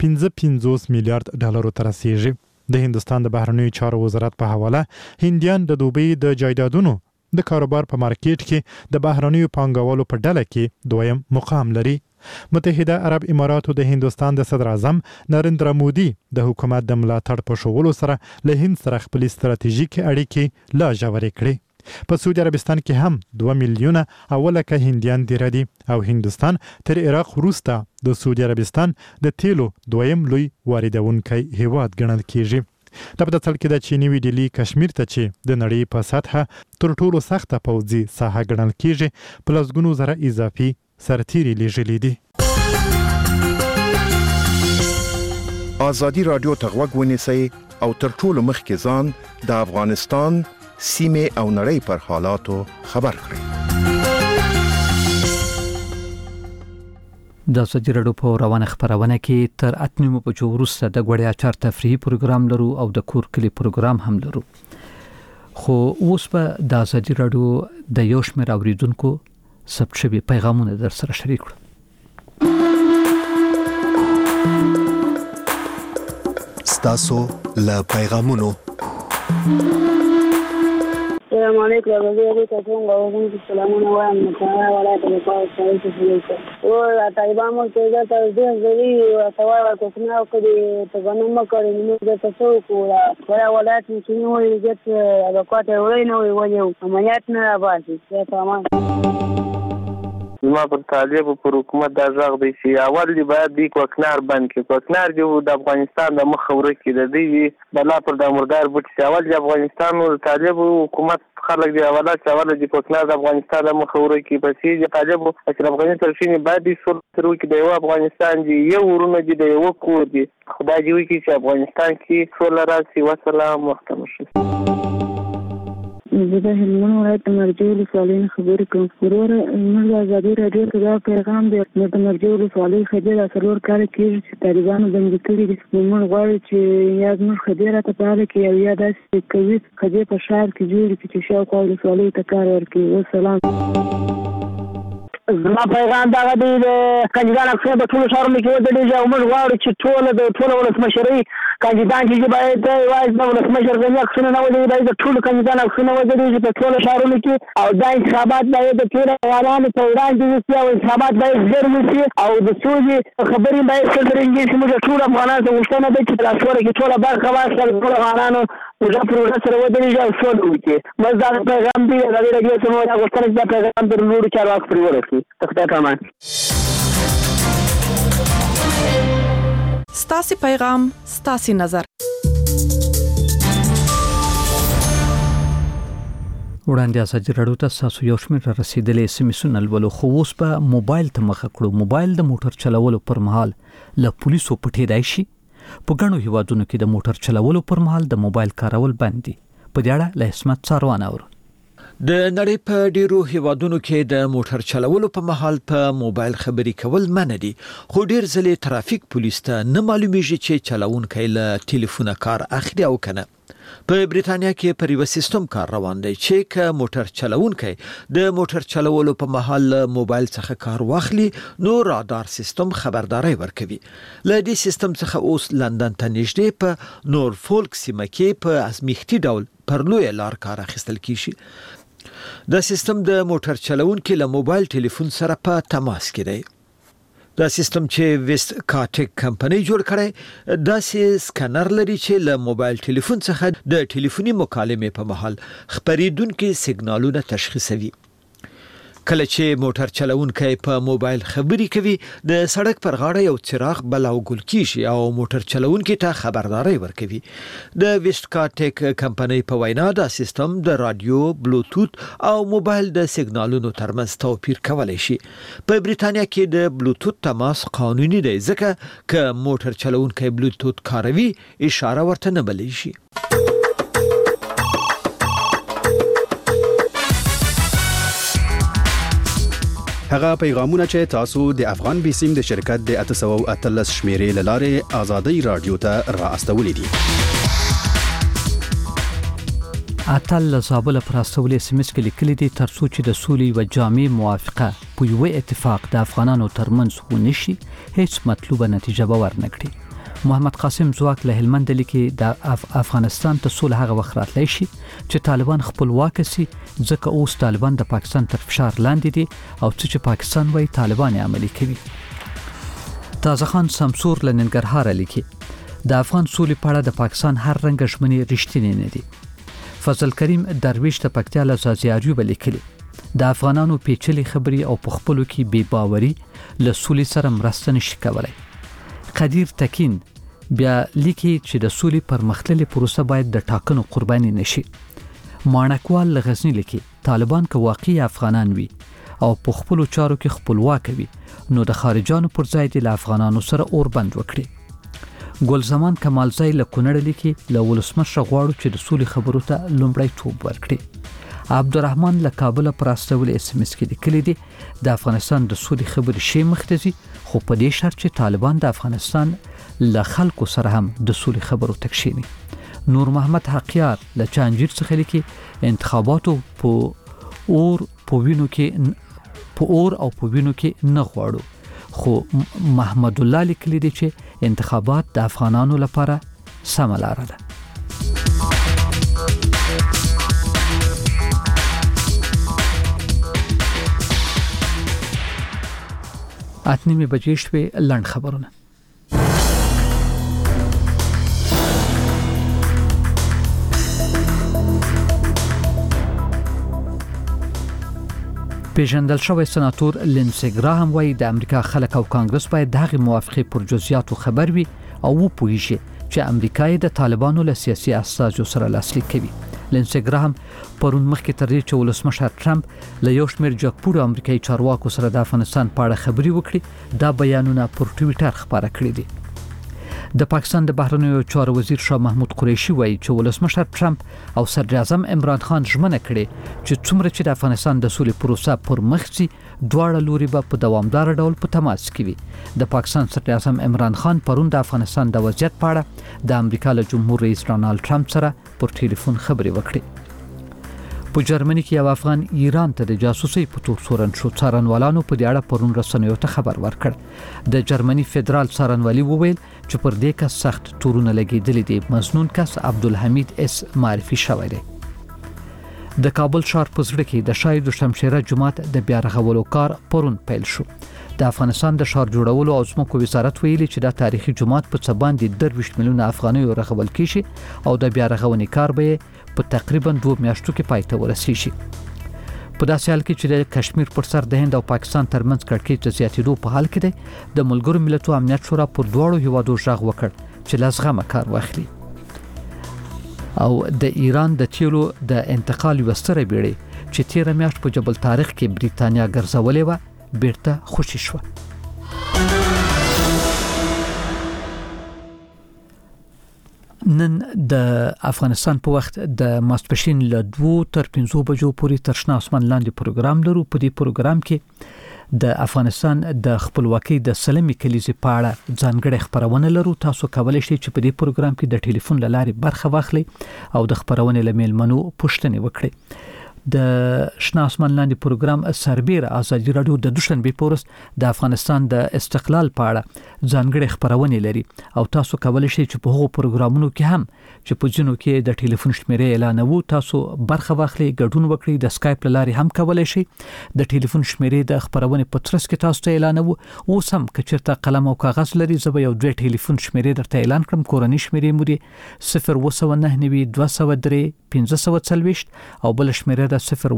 55 میلیارډ ډالر ته رسیږي. د هندستان د بهرنیو چارو وزارت په حواله هندیان د دوبۍ د جایدادونو د کاروبار په مارکیټ کې د بهرنیو پانګوالو په ډله کې دویم مقام لري. متحده عرب اماراتو د هندستان د صدر اعظم نریندرا مودي د حکومت د ملاتړ په شغلو سره له هند سره خپل ستراتیژیکي اړیکې لا ژورې کړې. په سعودي عربستان کې هم 2 میلیونه اولکه هندیان دي ردي او هندستان تر عراق وروسته د سعودي عربستان د تیلو دویم لوی واردونکی هیواد ګڼل کیږي. دا په داسې کې د نیوی ډیلی کشمیر ته چې د نړۍ په سطحه تر ټولو سخته پوځي ساحه ګڼل کیږي په لسګونو زره اضافي سرتیري لیږلي دي. ازادي رادیو ته غوږ ونیسئ او تر ټولو مخکې ځان د افغانستان سیمه او نړۍ پر حالاتو خبر کړئ. د ازادي رادیو په روانه خبرونه کې تر 8 بجو وروسته د غوړیا چار تفریحي پروګرام لرو او د کور کلی پروګرام هم لرو. خو اوس په د ازادي رادیو د یو شمېر اوریدونکو ثبت شوي پیغامونه در سره شریک کړو. ستاسو له پیغامونو. السلام علیکم ورحمۃ الله وبرکاتہ. سلامونه وایم متعال ولایت القاهره سایت سلیقه او طالبان مو ته دا ته زری او سوال کوښښ وکړي ته غنمه کړی نو د تاسو کولا ولا ولایت چې نو یې جت د کوټه ورینه وي عملیات نه راځي څه تمام. ما پر طالب پر حکومت دا ځاغ دی چې اول دی باید دی کوکنار بند کې کوکنار جو د افغانستان د مخ ورکی د دی بلا پر د مردار بوت چې اول د افغانستان او طالب حکومت خلک دی اوله چې اول د کوکنار د افغانستان د مخ ورکی پسې د طالب چې افغانستان ترشینی باید دی سر تر کې د افغانستان دی یو ورونه دی د یو کور دی خدای دی وکړي چې افغانستان کې سول راځي. والسلام وخت مشه. زه د هلمند ولایت مرجو ولسوالۍ خبرې کوم. وروره موږ د ازادي راډیو ته دا پیغام دی نو د مرجو ولسوالۍ خبره څلور کال کېږي چې طالبانو بندي کړي دي. موږ غواړو چې یا زموږ خبره ته پاله کې او یا داسې کوي خبرې په شهر کې جوړ کړي چې شاوخوا ولسوالۍ ته کار ورکړي. والسلام. زما پیغام دا دی د کاندیدان اکثر په ټولو ښارونو کې ودرېږي او موږ غواړو چې ټول ولسمشرۍ کاندیدان چې باید یوازې د ولسمشر غني عکسونه نه ودرېږي باید د ټولو کاندیدان عکسونه ودرېږي په ټولو ښارونو کې او دا انتخابات باید د ټولو افغانانو په وړاندې وشي او انتخابات باید ژر وشي او د سولې خبرې باید څرګندې شي. موږ ټول افغانان ته غوښتنه ده چې په لاسوره کې ټوله برخه واخلي ټول افغانانو پروژه سره ودرېږي او سوله وکړي. بس دا پیغام دی د راډیو څخه دا غوښتنه چې دا پیغام تر نورو چارواکو پورې ورسوي. خدای پامان. ستاسو پیغام ستاسو نظر. وړاندې ازادي راډیو ته تاسو یو شمېر رسیدلې سمسونه ولولو خو اوس په موبایل ته مخ کړو. موبایل د موټر چلولو پر مهال له پولیسو پټېدای شي. په ګڼو هیوادونو کې د موټر چلولو پر مهال د موبایل کارول بند دي. په دې اړه له اسمت څاروان اورو. د نړۍ په ډیرو هیوادونو کې د موټر چلولو په مهال په موبایل خبرې کول منع دي خو ډیر ځلې ترافیک پولیس ته نه معلومیږي چې چلوونکی له ټلیفونه کار اخلي او کنه. په بریتانیا کې پر یو سیستم کار روان دی چې ک موټر چلوونکی د موټر چلولو په مهال موبایل څخه کار واخلي نو رادار سیستم خبرداري ورکوي. له دې سیستم څخه اوس لندن ته نږدې په نورفولک سیمه کې په ازمیښتي ډول پر لوی لار کار اخیستل کیږي. دا سیستم د موټر چلوونکي له موبایل ټلیفون سره په تماس کې دی. دا سیستم چې ویست کارټیک کمپنۍ جوړ کړي دا سکانر لري چې له موبایل ټلیفون څخه د ټلیفوني مکالمې په مهال خبرېدونکي سیګنالونه تشخیصوي. کله چې موټر چلوونکی په موبایل خبرې کوي د سړک پر غاړه یو څراغ بل او ګل کیږي او موټر چلوونکی ته خبرداري ورکوي. د ویست کارټیک کمپنۍ په وینا دا سیستم د رادیو، بلوتوث او موبایل د سیګنالونو ترمنځ توپیر کولی شي. په بریتانیا کې د بلوتوث تماس قانوني دی ځکه چې موټر چلوونکی بلوتوث کاروي اشاره ورته نه بللی شي. هغه پیغامونه چې تاسو د افغان بیسیم د شرکت د 813 شمیرې لاره آزادۍ رادیو ته را استولې دي. اتل زابل پر استولې سمس کې لیکلي دي ترڅو چې د سولې و جامع موافقه په یو اتفاق د افغانانو ترمنځ ونشي هیڅ مطلوبه نتیجه به ورنکړي. محمد قاسم زواک له هلمند لیکي د افغانستان ته صلح هغه وخت راتلی شي چې طالبان خپلواک شي ځکه اوس طالبان د پاکستان تر فشار لاندې دي او چې پاکستان وایي طالبان عملي کوي. تازه خان سمسور له ننګرهار لیکي د افغان سولې په اړه د پاکستان هر رنګ ژمنې رښتینې نه دي. فضل کریم درویش د پکتیا له زازیاریو لیکلي د افغانانو پیچلي خبري او په خپلو کې بې باوري له سولې سره مرسته نشي کولای. قدیر تکین بیا لیکي چې د سولې پرمختللې پروسه باید د ټاکنو قرباني نشي. مانکوال لغزنی لیکي طالبان که واقعي افغانان وي او په خپلو چارو کې خپلواک وي نو د خارجانو پر ځای د افغانانو سره اور بند وکړي. ګلزمان کمالزی له کونړ لیکي له ولسمشر غواړو چې د سولې خبرو ته لومړی توپ ورکړي. عبدالرحمن له کابل پر استول اس ام اس کې لیکلي دي د افغانستان د سولې خبرې شی مختزي خو په دې شرط چې طالبان د افغانستان له خلکو سره هم د سولې خبرو تکشینی. نور محمد حقیار له چانجیر څخه لیکي انتخاباتو په اور او په وینو کې نه غواړو خو محمد الله لیکلی دی چې انتخابات د افغانانو لپاره سمه لار ده. اتنیمه بجې شوې لنډ خبرونه. پیژندل شوی سناتور لینسي ګراهم وایي د امریکا خلک او کانګرس باید دغه موافقه پر جزئیاتو خبر وي او وپوهیږي چې امریکا د طالبانو له سیاسي اساسو سره لاسلیک کوي. لینسي ګراهم پرون مخکې تر دې چې ولسمشر ټرمپ له یو شمېر جګپوړو امریکایي چارواکو سره د افغانستان په اړه خبري وکړي، دا بیانونه پر ټوئیټر خبره کړی دي. د پاکستان د بهرنیو چارو وزیر شاه محمود قریشي وایي چې ولسمشر ټرمپ او صدر اعظم عمران خان ژمنه کړې چې څومره چې د افغانستان د سولې پروسه پر مخ ځي، دواړه لوري به په دوامدار ډول په تماس کې وي. د پاکستان صدر اعظم عمران خان پرون د افغانستان د وضعیت په اړه د امریکا له جمهور رئیس ډانلډ ټرمپ سره پر ټلیفون خبرې وکړې. په جرمني کې یو افغان ایران ته د جاسوسي په تور سورن شو څارنوالانو په دې اړه پرون رسنیو ته خبر ورکړ. د جرمني فدرال څارنوالي وویل چې پر دې کس سخت تورونه لګیدلې دي. مظنون کس عبدالحمید اس معرفي شوی دی. د کابل ښار په زړه کې د شاه دوشمشیره جومات د بیا رغولو کار پرون پیل شو. د افغانستان د ښار جوړولو او ځمکو وزارت ویلي چې دا تاریخي جومات په څه باندې 23 میلیونه افغانیو رغول کیږي او د بیا رغونې کار به په تقریبا 2 میاشتو کې پای ته ورسیږي. په داسې حال کې چې د کشمیر پر سر د هند او پاکستان ترمنځ کړکېچ د زیاتېدو په حال کې دی، د ملګرو ملتونو امنیت شورا پر دواړو هیوادو غږ وکړ چې له زغمه کار واخلي او د ایران د تیلو د انتقال وستره بیړۍ چې 13 میاشت په جبل طارق کې بریتانیا ګرځولې و بیرته خوشی شو. نن د افغانستان په وخت د ماسپښین له 2 تر 5 بجو پورې تر شنه اسمان لاندې پروګرام لرو. په دې پروګرام کې د افغانستان د خپلواکۍ د سلمي کلیزې په اړه ځانګړې خبرونه لرو. تاسو کولای شئ چې په دې پروګرام کې د ټلیفون لارې برخه واخلئ او د خبرونې لمیلمنو پوښتنې وکړئ. د شنه اسمان لاندې پروګرام سربېره ازادي رادیو د دوشنبه په ورځ د افغانستان د استقلال په اړه ځانګړې خبرونه لري او تاسو کولای شئ چې په هغو پروګرامونو کې هم چې په ځینو کې د ټلیفون شمیرې اعلانوو تاسو برخه واخلئ، ګډون وکړئ. د سکایپ لارې هم کولای شئ. د ټلیفون شمیرې د خبرونه په ترڅ کې تاسو ته اعلانوو. اوس هم که چېرته قلم او کاغذ لري زه به یو دوه ټلیفون شمیرې درته اعلان کړم. کورنۍ شمیرې مو دي 029 203 1540 او بل شمیرې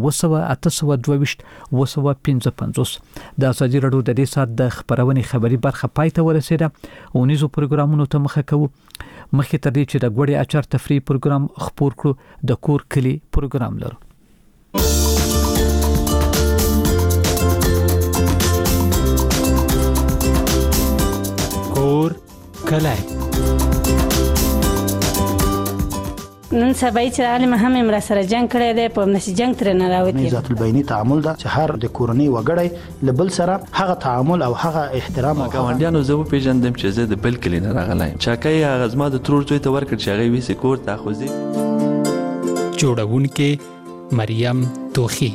02822 د ازادي رادیو د دې سات د خبرونې خبري برخه پای ته ورسېده. اونیزو پروګرامونو ته مخه کوو. مخکې تر دې چې د ګوړې اچار تفریح پروګرام خپور کړو، د کور کلی پروګرام لرو. کور کلی نن سبا چې عالم هم امر سره جنگ کړی دی، په نشي جنگ تر نه راوتی. ذات البینی تعامل دا چې هر د کورنۍ وګړی لبل سره هغه تعامل او هغه احترام او ګاونډیانو زه پیژندم چې زه د بل کلی نه راغلایم. چاکای هغه زما د ترور زوی ته ورکړ چې هغه ویسه کور ته خوځي. جوړونکې مریم توخی.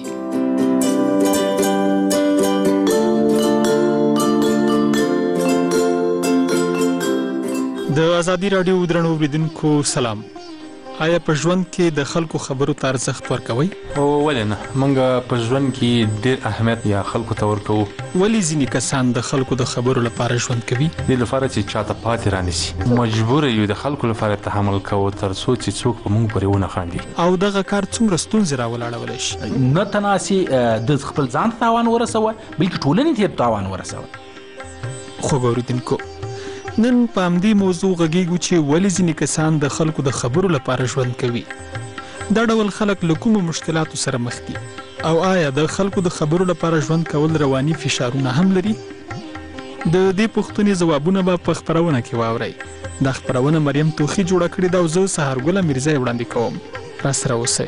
د ازادي رادیو درنو اوریدونکو سلام. آیا په ژوند کې د خلکو خبرو ته ارزښت ورکوي؟ او ولې نه، موږ په ژوند کې ډېر اهمیت یا خلکو ته ورکوو. ولې ځینې کسان د خلکو د خبرو لپاره ژوند کوي؟ دې لپاره چې چاته پاتې رانیسي. مجبور یو د خلکو لپاره تحمل کوو تر څو چې څوک په موږ پورې ونه خاندي. او دغه کار څومره ستونزې راولاړولی شي؟ نه تناسي د خپل ځان تاوان ورسوه بلکې ټولنې ته تاوان ورسوه. خوږ اوریدونکو، نن په همدې موضوع غږیږو چې ولې ځینې کسان د خلکو د خبرو لپاره ژوند کوي. دا ډول خلک له کومو مشکلاتو سره مخ دي او آیا د خلکو د خبرو لپاره ژوند کول رواني فشارونه هم لري؟ د دې پوښتنې ځوابونه به په خبرونه کې واورئ. دا خبرونه مریم توخی جوړه کړې ده او زه سهارګل میرزا وړاندې کوم. راسره اوسئ.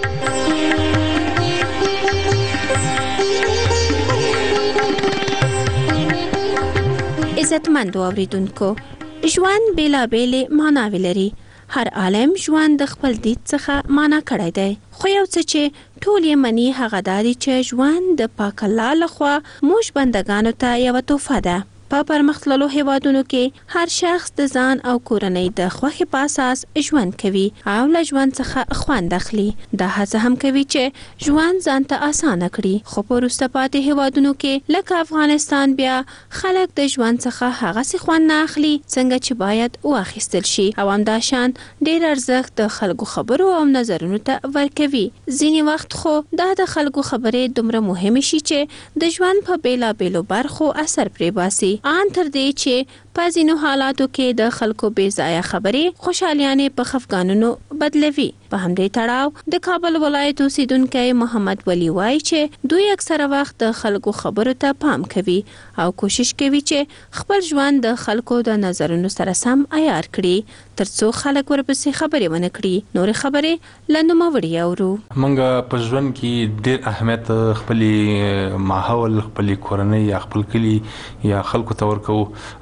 عزتمندو اوریدونکو، ژوند بیلابېلې معناوې لري. هر عالم ژوند د خپل دید څخه معنا کړی دی، خو یو څه چې ټول یې مني هغه دا دی چې ژوند د پاک الله لخوا موږ بندګانو ته یوه تحفه ده. په پرمختللو هیوادونو کې هر شخص د ځان او کورنۍ د خوښې په اساس ژوند کوي او له ژوند څخه خوند اخلي. دا هڅه هم کوي چې ژوند ځان ته اسانه کړي. خو په وروسته پاتې هیوادونو کې لکه افغانستان بیا خلک د ژوند څخه هغه څه خوند نه اخلي څنګه چې باید واخیستل شي او همداشان ډیر ارزښت د خلکو خبرو او نظرونو ته ورکوي. ځینې وخت خو دا د خلکو خبرې دومره مهمه شي چې د ژوند په بیلابیلو برخو اثر پرې باسي، ان تر دې چې په ځینو حالاتو کې د خلکو بې ځایه خبرې خوشالیانې په خفګانونو بدلوي. په همدې تړاو د کابل ولایت اوسیدونکی محمد ولی وایي چې دوی اکثره وخت د خلکو خبرو ته پام کوي او کوشش کوي چې خپل ژوند د خلکو د نظرونو سره سم عیار کړي ترڅو خلک ورپسې خبرې ونه کړي. نور خبرې له نوموړي اورو. موږ په ژوند کې ډېر اهمیت خپل ماحول، خپل کورنۍ یا خپل کلی یا خلکو ته ورکو.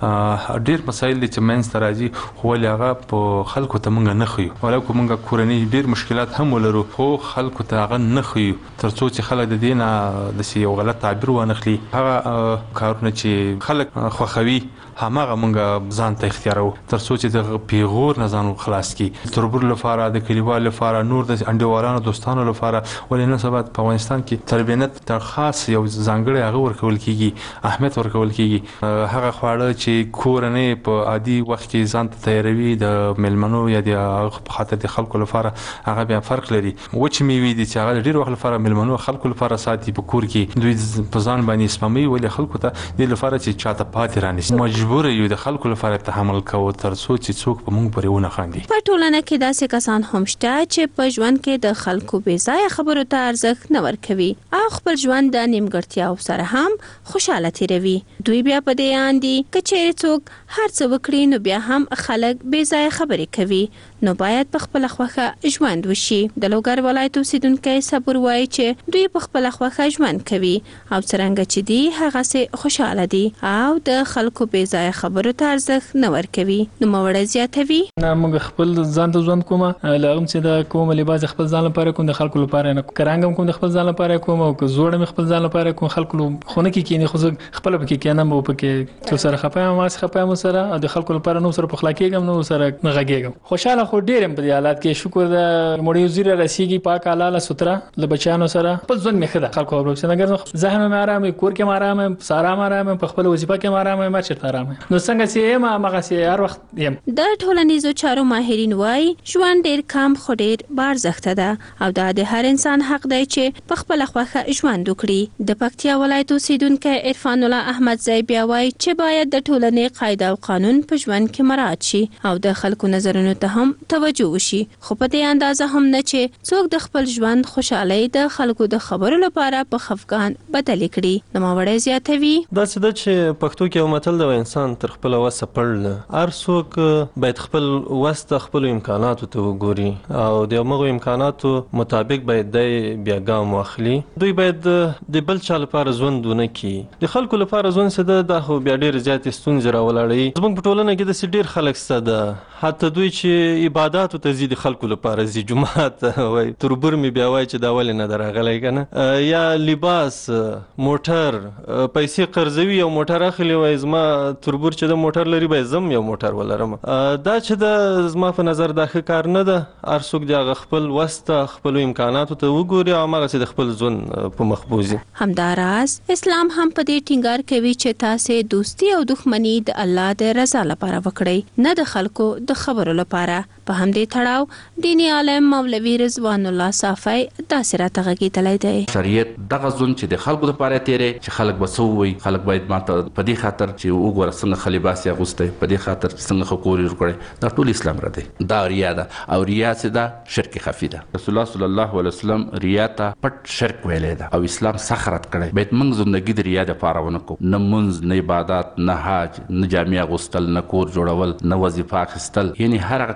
ډېر مسایل دي چې منځ ته راځي خو هغه په خلکو ته موږ نه ښیو، ولکه موږ کورنۍ ډېر مشکلات هم ولرو خو خلکو ته هغه نه ښیو ترڅو چې خلک د دې نه داسې یو غلط تعبیر وانخلي. هغه کارونه چې خلک خوښوي هماغه موږ ځان ته اختیارو ترڅو چې د پیغور نه ځان خلاص کړي. تربور لپاره، د کلیوالو لپاره، نور د انډیوالانو دوستانو لپاره. ولې نن سبا په افغانستان کې تربیت ته خاص یو ځانګړی هغه ورکول کیږي، اهمیت ورکول کیږي. هغه خواړه چې کورنۍ په عادي وخت کې ځان ته تیاروي د میلمنو یا د خاطر د خلکو لپاره هغه بیا فرق لري. وچ میوې دي چې هغه ډیر وخت لپاره میلمنو خلکو لپاره ساتي په کور کې، دوی په ځان باندې سپموي ولې خلکو ته د لپاره چې چاته پاتې رانیسي. مجبور یو د خلکو لپاره تحمل کوو ترڅو چې څوک په موږ پرې ونه خاندي. په ټولنه کې داسې کسان هم شته چې په ژوند کې د خلکو بې ځایه خبرو ته ارزښت نه ورکوي او خپل ژوند د نیمګړتیاو سره هم خوشاله تیروي. دوی بیا په دې اندي چې چیرې څوک هر څه وکړي نو بیا هم خلک بې ځایه خبرې کوي، نو باید په خپل خوښه ژوند وشي. د لوګر ولایت اوسیدونکی صبر وایي چې دوی په خپل خوښه ژوند کوي او څرنګه چې دی هغه سه خوشاله دي او د خلکو بې ځایه خبرو ته ارزښت نه ورکوي. نو موړ زیاتوي موږ خپل ځان ته ژوند کوم، لغم چې د کوم لباس خپل ځان لپاره کوم، د خلکو لپاره نه کرانګم کوم، د خپل ځان لپاره کوم او که زوړم خپل ځان لپاره کوم. خلکو خونه کې کینی خو خپل پکې کینم او پکې څو سره خپایم ما خپایم سره او د خلکو لپاره نو سره پخلا کېږم نو سره غږېږم. خوشاله خو ډېرم په دې حالات کې. شکر د مړی وزیر رسیږي پاک حلاله ستره ل بچانو سره خپل ژوند مخه د خلکو خبرو څنګه ګرځم ذهن مې آرام، کور کې آرام، سارام آرام، په خپل وظیفه کې آرام، ما چرته آرام. نو څنګه چې ما مغه سي هر وخت يم. د ټولنیزو چارو ماهرین وایي ژوند ډېر کم خو ډېر بارزښت ده او د هر انسان حق دی چې په خپل خوښه ژوند وکړي. د پکتیا ولایت اوسیدونکی عرفان الله احمد زئی بیا وایي چې باید د ټولنې قاعده او قانون په ژوند کې مراعات شي او د خلکو نظرونو ته هم توجه وشي، خو په دې اندازه هم نه چې څوک د خپل ژوند خوشحالي د خلکو د خبرو لپاره په خفګان بدل کړي. نو موړ زیاتوي دا څه د چې پښتو کې متل د انسان تر خپل وسه پړل. هر څوک باید خپل وسته خپل امکاناتو ته وګوري او د موږ امکاناتو مطابق باید د بیا ګام واخلي. دوی باید د بل چا لپاره ژوند ونه کړي. د خلکو لپاره ژوند څه د خو بیا ډیر زیات ستونزې راولړي. زموږ په ټولنه کې د ډیر خلک ستده حتی دوی چې عبادت ته زیات خلکو لپاره زی جمعات وای تربور می بیا وای چې دا ول نه درغلی کنه یا لباس، موټر، پیسې قرضوي او موټر اخلي وای زما تربور چې د موټر لري به زم یو موټر ولرم. دا چې د زما په نظر دا ښه کار نه ده. هر څوک د خپل وسته خپل امکاناتو ته وګوري او هغه چې د خپل ژوند په مخبوزي. همداراز اسلام هم په دې ټینګار کوي چې تاسو دوستي او دښمنی د الله د رضا لپاره وکړئ، نه د خلکو د خبرو لپاره. په همدې تړاو دینی عالم مولوی رضوان الله صافی داسې راته غږېدلی دی. شریعت دغه ځون چې د خلکو لپاره تیرې چې خلک بسوي، خلک باید ماته په دې خاطر چې وګوره څنګه خلیباس یا غوسته په دې خاطر څنګه خکوري ورکړي. دا ټول اسلام را دی. دا ریا ده او ریا څه ده؟ شرک خفي ده. رسول الله صلی الله علیه وسلم ریا ته پټ شرک ویلې ده او اسلام سخرت کړي. بیت موږ زندگی د ریا د پاره ونه کو، نه منځ، نه عبادت، نه حج، نه جامع غوستل، نه کور جوړول، نه وظیفه اخیستل. یعنی هر څوک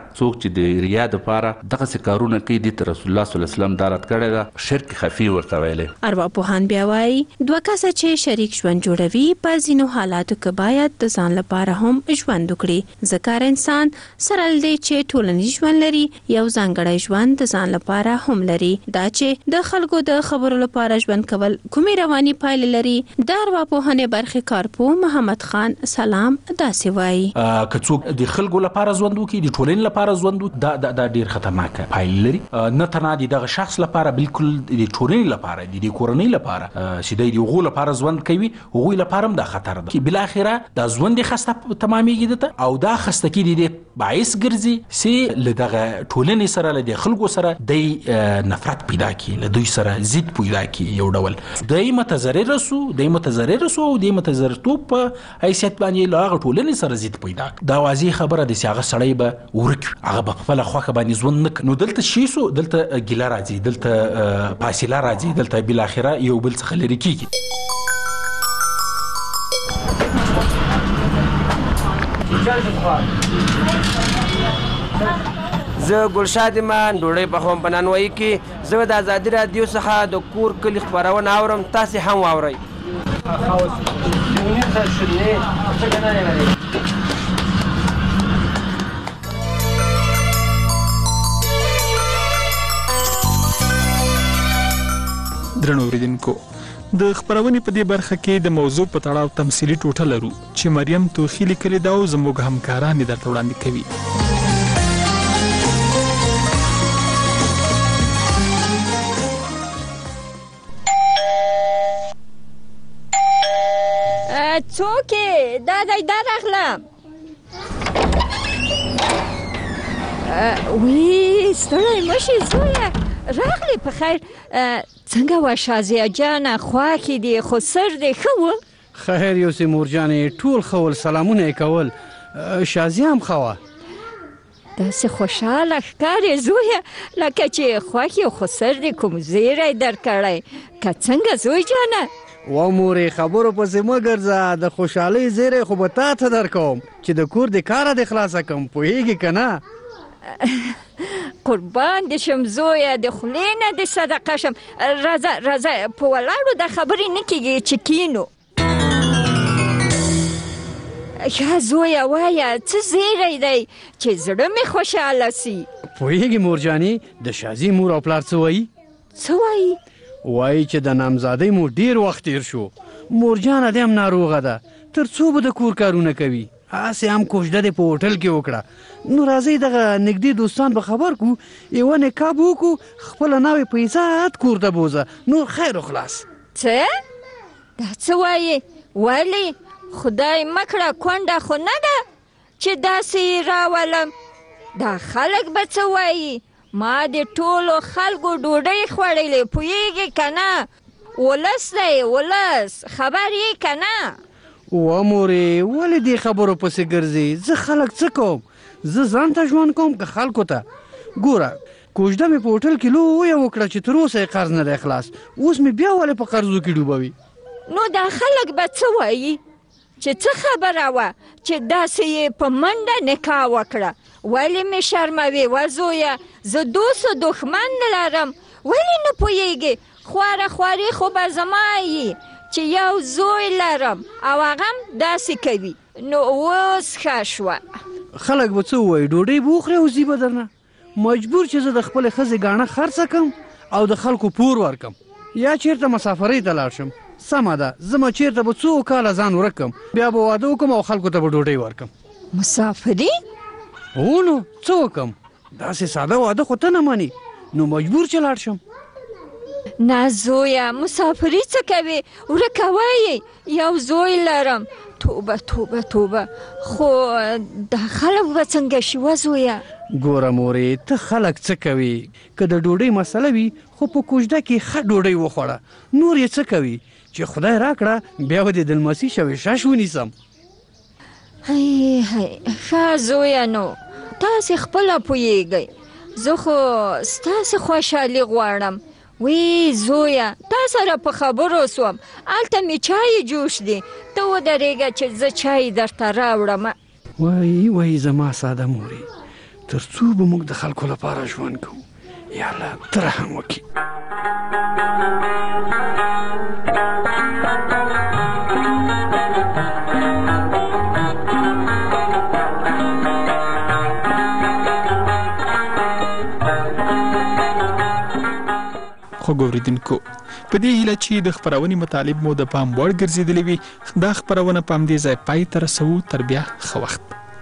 چې د ریا لپاره دغه څه کارونه کوي د رسول الله صلی الله علیه وسلم دارت کړی دا شرک خفي ورته ویلي. ارواپوهان بیا وایي دوه کسه چې شریک ژوند جوړوي په ځینو حالاتو کې باید د ځان لپاره هم ژوند وکړي، ځکه انسان سره دی چې ټولنیز ژوند لري یو ځانګړی ژوند د ځان لپاره هم لري. دا چې د خلکو د خبرو لپاره ژوند کول کومې رواني پایلې لري د ارواپوهنې برخې کارپوه محمد خان سلام داسې وایي که څوک د خلکو لپاره ژوند وکړي د ټولنې لپاره ژوند وکړي دا ډیر خطرناک پایلې لري، نه تنها دغه شخص لپاره بلکل د ټولنې لپاره د کورنۍ لپاره چې د هغو لپاره ژوند کوي هغوی لپاره هم دا خطر ده چې بالاخره دا ژوند خسته تمامېږي دته او دا خستګي د باعث ګرځي چې له دغه ټولنې سره له خلکو سره د نفرت پیدا کی، له دوی سره ضد پیدا کی، یو ډول د متضرر سو او د متضررتوب په حیثیت باندې له هغه ټولنې سره ضد پیدا دا واضح خبره د هغه سړی به ورک هغه په خپل خوخه باندې ژوند نک نو دلته شي سو دلته ګیله راځي، دلته فاصله راځي، دلته بل اخره یو بل څخه لري کیږي. زه ګلشاد ایمان ډوډۍ پخوم په نانوایي کې. زه د ازادي راډیو څخه د کور کلي خپرونه اورم، تاسې هم واورئ. درنو اوریدونکو د خبرونې په دې برخه کې د موضوع په تړاو تمثيلي ټوټه لرو چې مریم توخی لیکلې دا او زموږ همکاران یې درته وړاندې کوي. څوک دا راغلم وی ستړی مشي زویه راغلی په خیر. څنګه وه شازیه جانه خواکې دی خو سر دی ښه و؟ خیر یوسې مورجانې ټول ښه ول، سلامونه یې کول، شازیه هم ښه وه. داسې خوشحاله ښکارې زویه لکه چې خوښ یو خو سر دی کوم زیری درکړی که څنګه زوی جانه؟ و مورې خبرو پسې مه ګرځه، د خوشحالۍ زیری خو به تا ته درکوم چې د کور د کاره دې خلاصه کړم، پوهېږې که نه؟ قربان دې شم زویه، د خولې نه دې صدقه شم. راځه په ولاړو دا خبرې نه کېږي چې کینو. ښه زویه وایه څه زیری دی چې زړه مې خوشحاله سي؟ پوهېږې مورجانې د شازي مور او پلار څه وایي؟ څه وایي؟ وایي چې د نامزادۍ مو ډیر وخت تیر شو، مورجانه دې هم ناروغه ده، تر څو به د کور کارونه کوي، هسې هم کوژده دې په هوټل کې وکړه. نو راځئ دغه نږدې دوستان به خبر کړو، یوه نکاح به وکړو، خپله ناوې په عزت کور ته بوځه، نور خیر و خلاص. څه؟ دا څه وایې؟ ولې؟ خدای مه کړه کونډه خو نه ده چې داسې یې راولم. دا خلک به څه وایي؟ ما د ټولو خلکو ډوډۍ خوړلې، پوهېږې که نه؟ ولس دی ولس، خبر یې که نه؟ و مورې ولې دې خبرو پسې ګرځې؟ زه خلک څه کوم؟ زه ځان ته ژوند کوم که خلکو ته؟ ګوره کوژده مې په هوټل کې لویه وکړه چې تر اوسه یې قرض نه دی خلاص، اوس مې بیا ولې په قرضو کې ډوبوي؟ نو دا خلک به څه وایي؟ چې څه خبره وه چې داسې یې په منډه نکاح وکړه؟ ولې مې شرموي وزویه؟ زه دوست و دښمن لرم، ولې نه پوهېږې؟ خواره خواري خو به زما یي چې یو زوی لرم او هغه هم داسې کوي. نو اوس ښه شوه. خلک به څه ووایي؟ ډوډۍ به وخورې او ځي به درنه؟ مجبور چې زه د خپلې ښځې ګاڼه خرڅه کړم او د خلکو پور ورکړم، یا چېرته مسافرۍ ته لاړ شم. سمه ده، زه چېرته به څو کاله ځان ورک کړم، بیا به واده وکړم او خلکو ته به ډوډۍ ورکړم. مسافري؟ هو نو څه وکړم؟ داسې ساده واده خو ته نه منې، نو مجبور چې لاړ شم. نه زویه، مسافري څه کوې؟ ورکه وایې یو زوی لرم. توبه توبه توبه، خو دا خلک به څنګه شي وزویه؟ ګوره مورې ته خلک څه کوي؟ که د ډوډۍ مسله وي خو په کوژده کې ښه ډوډۍ وخوړه، نور یې څه کوي؟ چې خدای راکړه بیا به د دلمسي شوې شش ونیسم. هی ښه زویه، نو تاسې خپله پوهېږئ، زه خو ستاسې خوشحالي غواړم. وی زویه تا سره په خبرو سوم، هلته مې چای جوش دی، ته ودرېږه چې زه چای درته راوړم. وای زما ساده مورې، ترڅو به موږ د خلکو لپاره ژوند کوو. یا الله ته رحم وکړي. خو ګوریدونکو په دې هیله چې د خبرونې مطالب مو د پام وړ ګرځېدلې وي دا خبرونه په همدې ځای پای ته رسوو. تر بیا ښه وخت.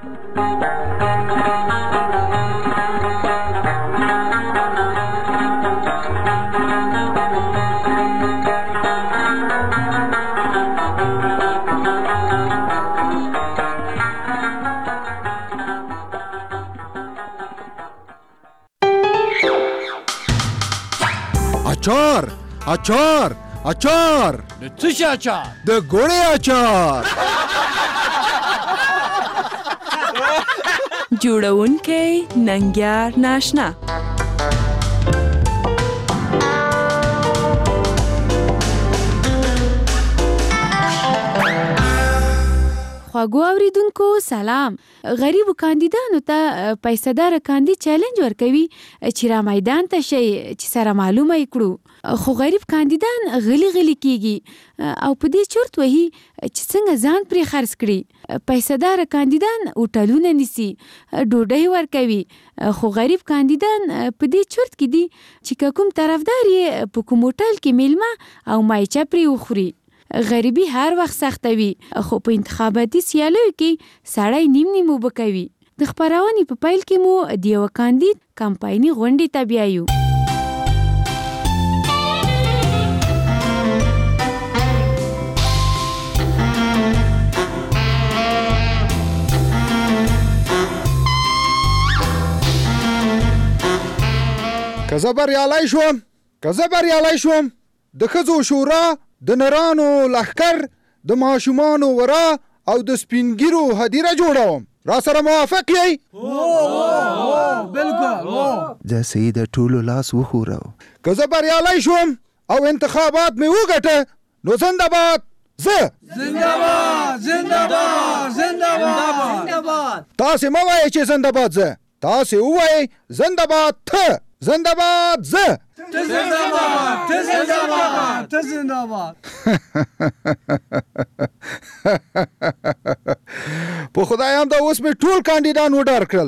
اچار اچار اچار د څه شي اچار؟ د ګوړې اچار. جوړونکی ننګیار ناشنا. خواږو اوریدونکو سلام. غریبو کاندیدانو ته پیسه‌دار کاندید چیلنج ورکوي چې را میدان ته شي چې سره معلومه کړو، خو غریب کاندیدان غلی کیږي او په دې چرت وهي چې څنګه ځان پرې خرڅ کړي. پیسه‌دار کاندیدان هوټلونه نیسي، ډوډۍ ورکوي، خو غریب کاندیدان په دې چرت کې دي چې کوم طرفدار یې په کوم هوټل کې میلمه او مایچه پرې وخوري. غریبي هر وخت سختوي، خو په انتخاباتي سیالیو کې سړی نیم اوبه کوي. د خپرونې په پیل کې مو د یوه کاندید کمپایني غونډې ته بیایو. که زه بریالی شوم د ښځو شورا د نرانو لښکر د ماشومانو ورا او د سپینګیرو هدیره جوړوم. را سره موافق یې؟ بالکل. زه سې د ټولو لاس وښورو. که زه بریالی شوم او انتخابات مې وګټه نو زنده‌باد زه. زنده‌باد. تاسې مه وایئ چې زنده‌باد زه، تاسې ووایئ زنده‌باد ته. زنده‌باد زه. ته زنده‌باد. په خدای هم دا اوس مې ټول کاندیدان وډار کړل.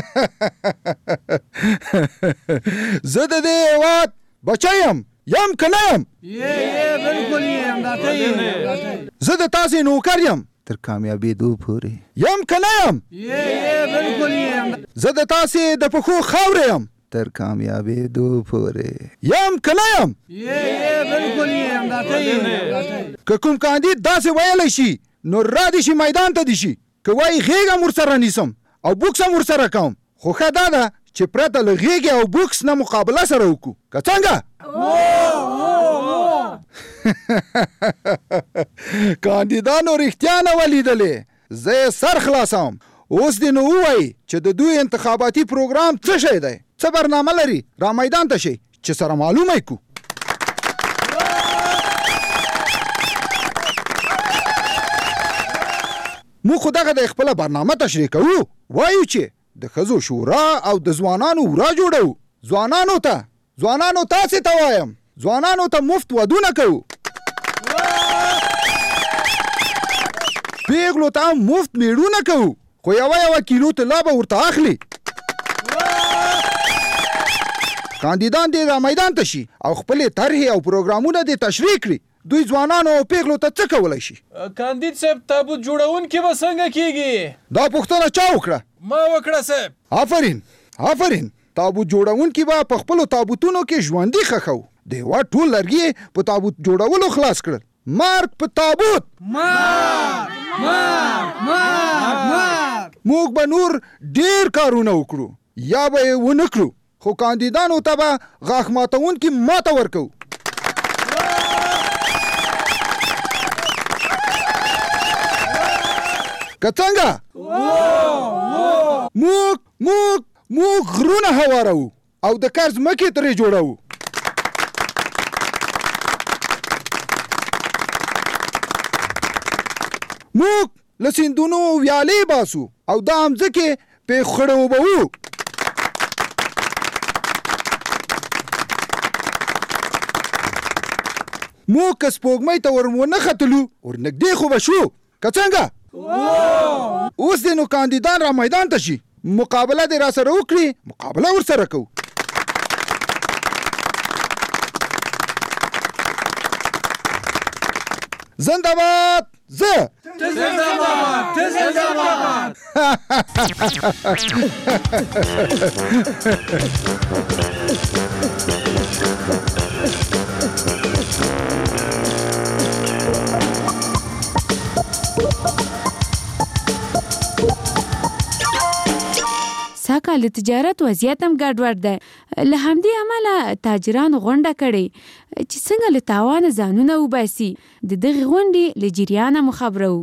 زه د دې هېواد بچی یم که نه یم؟ بالکل یم. زه د تاسې نوکر یم تر کامیابېدو پورې. یم که نه یم؟ بالکل یم. زه د تاسې د پښو خاوره یم تر کامیابېدو پورې. یم که نه یم؟ بالکل یم. که کوم کاندید داسې ویلی شي نو را دې شي میدان ته دې شي، که وایي غېږ هم ورسره نیسم او بوکس هم ورسره کوم، خو ښه دا ده چې پرته له غېږې او بوکس نه مقابله سره وکړو. که څنګه؟ کاندیدانو رښتیا نه ولیدلې، زه یې سر خلاصوم. اوس دې نو ووایي چې د دوی انتخاباتي پروګرام څه شی دی، څه برنامه لري، را میدان ته شي چې سره معلومه یې کړو. موږ خو دغه د خپله برنامه تشریح کوو، وایو چې د ښځو شورا او د ځوانانو ورا جوړو. ځوانانو تاسې ته وایم، ځوانانو ته مفت ودونه کوو، پیغلو ته مفت میړونه کوو، خو یوه کیلو طلا به ورته اخلي. کاندیدان دې را میدان ته شي او خپلې طرحې او پروګرامونه دې تشریح کړي. دوی ځوانانو او پیغلو ته څه کولی شي؟ کاندید صاحب تابوت جوړونکي به څنګه کیږي؟ دا پوښتنه چا وکړه؟ ما وکړه صاحب. آفرین. تابوت جوړونکي به په خپلو تابوتونو کې ژوندي ښخو. د هېواد ټول لرګي په تابوت جوړولو خلاص کړل. مرګ په تابوت. موږ به نور ډیر کارونه وکړو یا به یې ونه کړو، خو کاندیدانو ته به غاښ ماتونکي ماته ورکوو. که څنګه؟ موږ غرونه هوارو او د کار ځمکې ترې جوړوو. موږ له سیندونو ویالې باسو او دا مځکې پې خړوبوو. مو که سپوږمۍ ته ورونه ختلو ورنږدې خو به شو که څنګه اوس دې نو کاندیدان را میدان ته شي مقابله دې را سره وکړي مقابله ورسره کوو زنده‌باد زه سږکال د تجارت وضعیت هم ګډوډ دی. له همدې امله تاجرانو غونډه کړې چې څنګه له تاوانه ځانونه وباسي. د دغې غونډې له جریانه مو خبرو.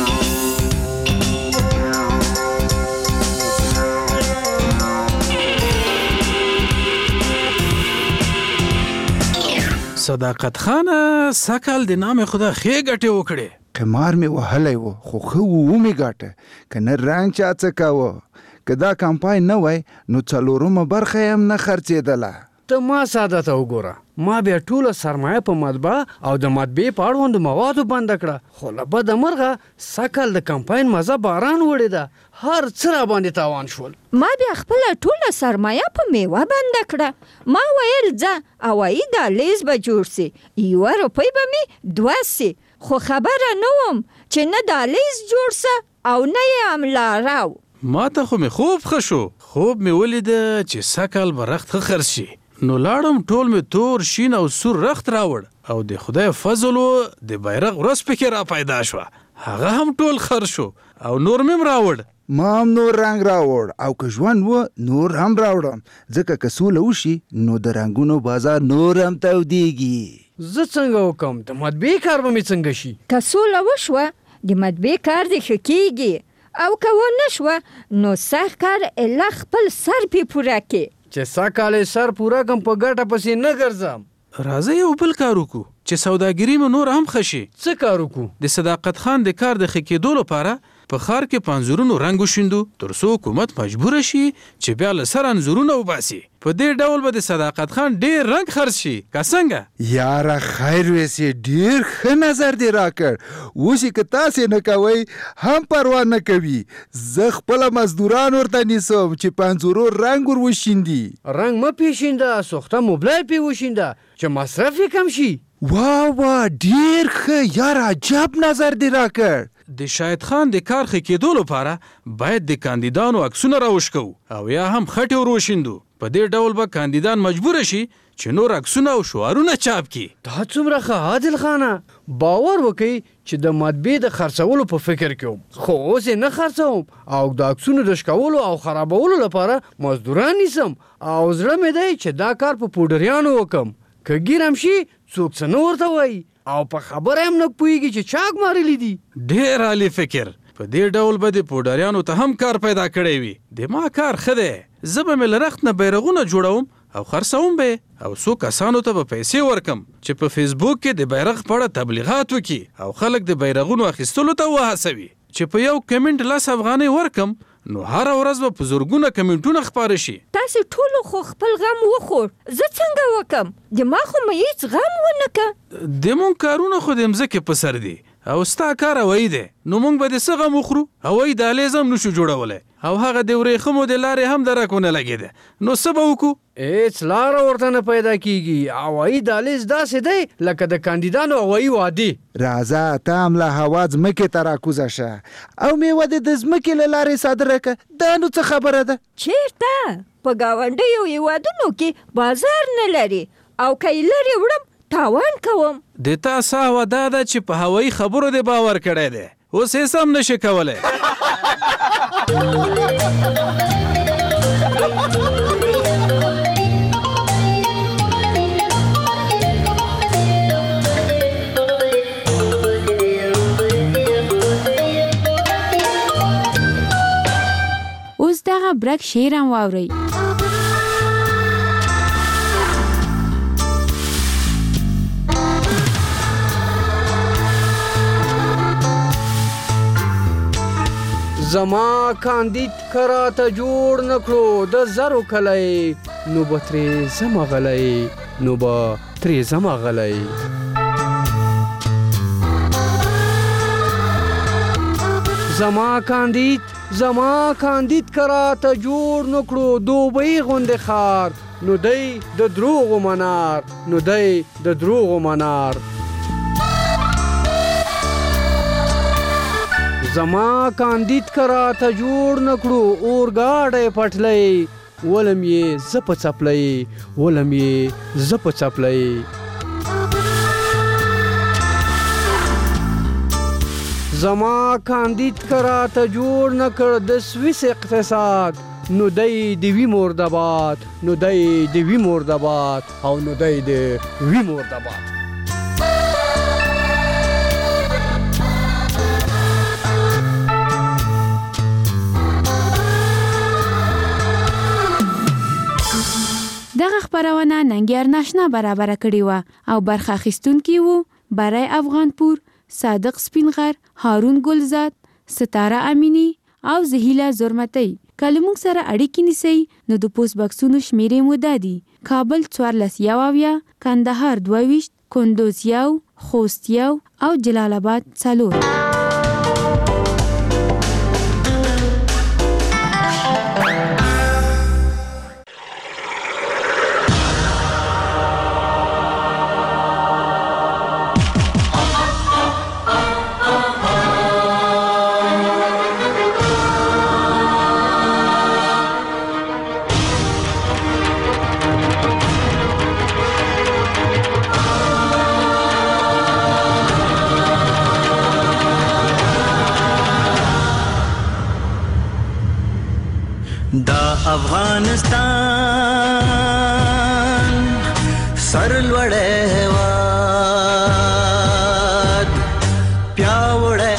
صداقت خانه سږکال د نام خدا ښې ګټې وکړې. قمار مې وهلی و خو ښه ومې ګټه که نه رنګ چا څه کوه که دا کمپاین نه وای نو 4مه برخه یې هم نه خرڅېدله. ته ما ساده ته وګوره ما بیا ټوله سرمایه په مطبعه او د مطبعې په اړوندو موادو بنده کړه خو له بده مرغه سږکال د کمپاین مزه باران وړې ده هر څه راباندې تاوان شول. ما بیا خپله ټوله سرمایه په میوه بنده کړه. ما ویل ځه هوایي دهلیز به جوړ سي 1 روپۍ به مې 2 سي خو خبره نه وم چې نه دهلیز جوړ سه او نه یې هم لاراو. ما ته خو مې خوب ښه شو. خوب مې ولیده چې سږکال به رخت ښه خرڅ شي. نو لاړم ټول مې تور شین او سور رخت راوړ او د خدای فضل و د بیرغ ورځ پکې را پیدا شوه. هغه هم ټول خرڅ شو او نور مې راوړ. ما هم نور رنګ راوړ او که ژوند و نور هم راوړم ځکه که سوله وشي نو د رنګونو بازار نور هم تودیږي. زه څنګه وکم د مطبعې کار به مې څنګه شي؟ که سوله وشوه د مطبعې کار دې ښه کېږي او که ونه شوه نو سږکال الله خپل سر پې پوره کړي. چې سږکال یې سر پوره کړم په ګټه پسې نه ګرځم. راځه یو بل کار وکړو چې سوداګري مو نور هم ښه شي. څه کار وکړو؟ د صداقت خان د کار د ښه کېدو لپاره په ښار کې په انځورونو رنګ وشیندو تر څو حکومت مجبوره شي چې بیا له سره انځورونه وباسي. په دې ډول به د صداقت خان ډېر رنګ خرڅ شي. که څنګه؟ یاره خیر ویسې ډېر ښه نظر دې راکړ. اوس یې که تاسې نه کوئ هم پروا نه کوي. زه خپله مزدوران ورته نیسم چې په انځورو رنګ ور وشیندي. رنګ مه پیشینده سوخته موبلایل پې وشینده چې مصرف یې کم شي. واه ډېر ښه یاره عجب نظر دې راکړ. د شاهد خان د کار ښه کېدو لپاره باید د کاندیدانو عکسونه راوشکو او یا هم خټې ور وشیندو. په دې ډول به کاندیدان مجبوره شي چې نور عکسونه او شعارونه چاپ کړي. دا څومره ښه عادل خانه. باور وکړئ چې د مطبعې د خرڅولو په فکر کې وم خو اوس یې نه خرڅوم او د عکسونو د شکولو او خرابولو لپاره مزدوران نیسم او زړه مې دی چې دا کار په پوډریانو وکم. که ګیرم شي څوک څه نه ورته وایي او په خبره هم نه پوهېږي چې چا ګمارلی دي. ډېر عالي فکر. په دې ډول به د پوډریانو ته هم کار پیدا کړی وي. د ما کار ښه دی. زه به مې له رخت نه بیرغونه جوړوم او خرڅوم به او څو کسانو ته به پیسې ورکم چې په فیسبوک کې د بیرغ په اړه تبلیغات وکړي او خلک د بیرغونو اخیستلو ته وهڅوي. چې په یو کمنټ 10 افغانۍ ورکم نو هر ورځ به په زرګونه کمنټونه خپاره شي. تاسې ټولو خو خپل غم وخور. زه څنګه وکم؟ د ما خو مې هېڅ غم ونه که. د مونږ کارونه خو د مځکې په سر دي او ستا کار هوایي دی نو مونږ به د څه غم وخورو؟ هوایي دهلیز هم نشو جوړولی او هغه د ورېښمو د لارې هم درک ونه لګېده نو څه به وکړو؟ هېڅ لاره ورته نه پیدا کېږي. هوایي دهلیز داسې دی لکه د کاندیدانو هوایي وعدې. راځه ته هم له هوا ځمکې ته راکوزه شه او میوه دې د ځمکې له لارې صادره کړه. دا نو څه خبره ده؟ چېرته؟ په ګاونډیو هېوادونو کې بازار نه لري او که یې لرې وړم تاوان کوم. د تا ساوه دا ده چې په هوایي خبرو دې باور کړی دی اوس هېڅ هم نشي کولی. اوس دغه برک شعر هم واورئ. زما کاندید کراته جوړ نکړو د زرو کلی نو به ترې زما غلی نو به ترې زما غلی. زما کاندید کرا ته جوړ نکړو دوبۍ غوندې خار نو دی د دروغو منار زما کاندید کرا ته جوړ نکړو اورګاډی پټلۍ ولم یې زپ چپلۍ زما کاندید کرا ته جوړ نکړ د سویس اقتصاد نو دی د وی مردباد دغه خبرونه ننګیار ناشنا برابر کړی و او برخه اخیستونکي وو برای افغانپور، صادق سپینغر، هارون ګلزاد، ستاره امینی او زهیله زرمتی. کله موږ سره اړیکې نیسئ نو د پوسټ بکسونو شمیرې مو دا دي: کابل 14 کندهار 22 کندوز 1 خوست 1 او جلال آباد 4. افغانستان سرلوړی هېواد پیاوړی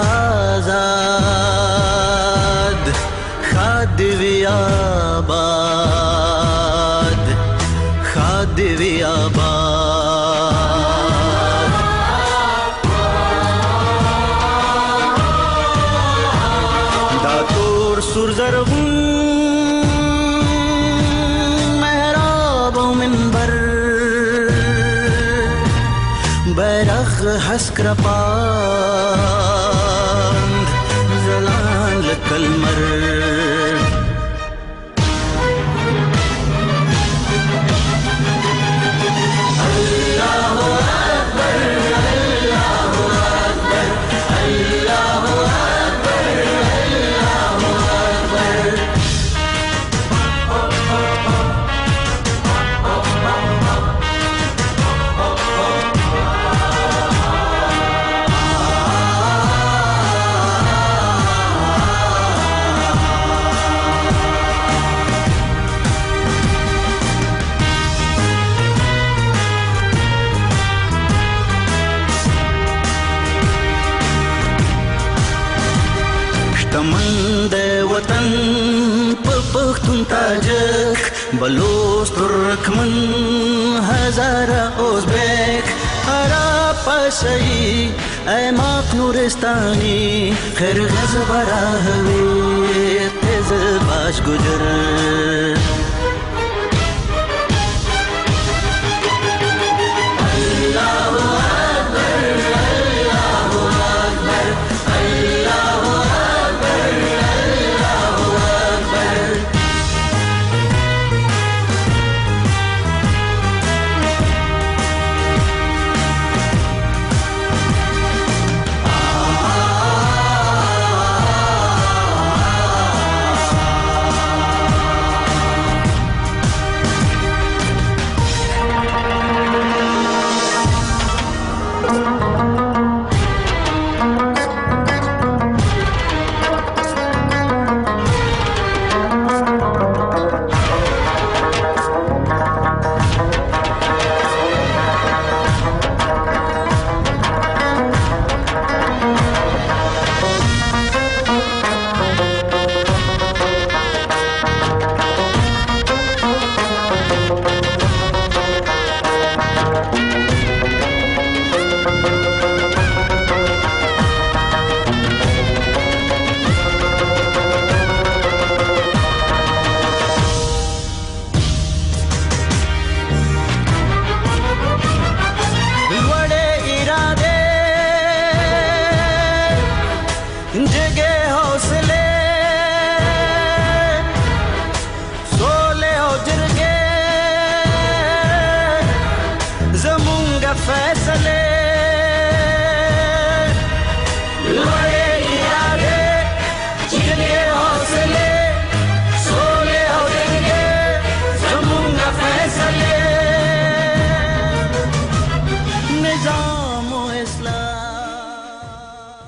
آزاد ښاد دې وي آباد دا تور سور زرغون بیرغ هسک رپاند زلان لکلمر تاجک بلوچ ترکمن هزاره ازبک عرب پشایی ایماق نورستانی خرغز براهوی تز باش گجر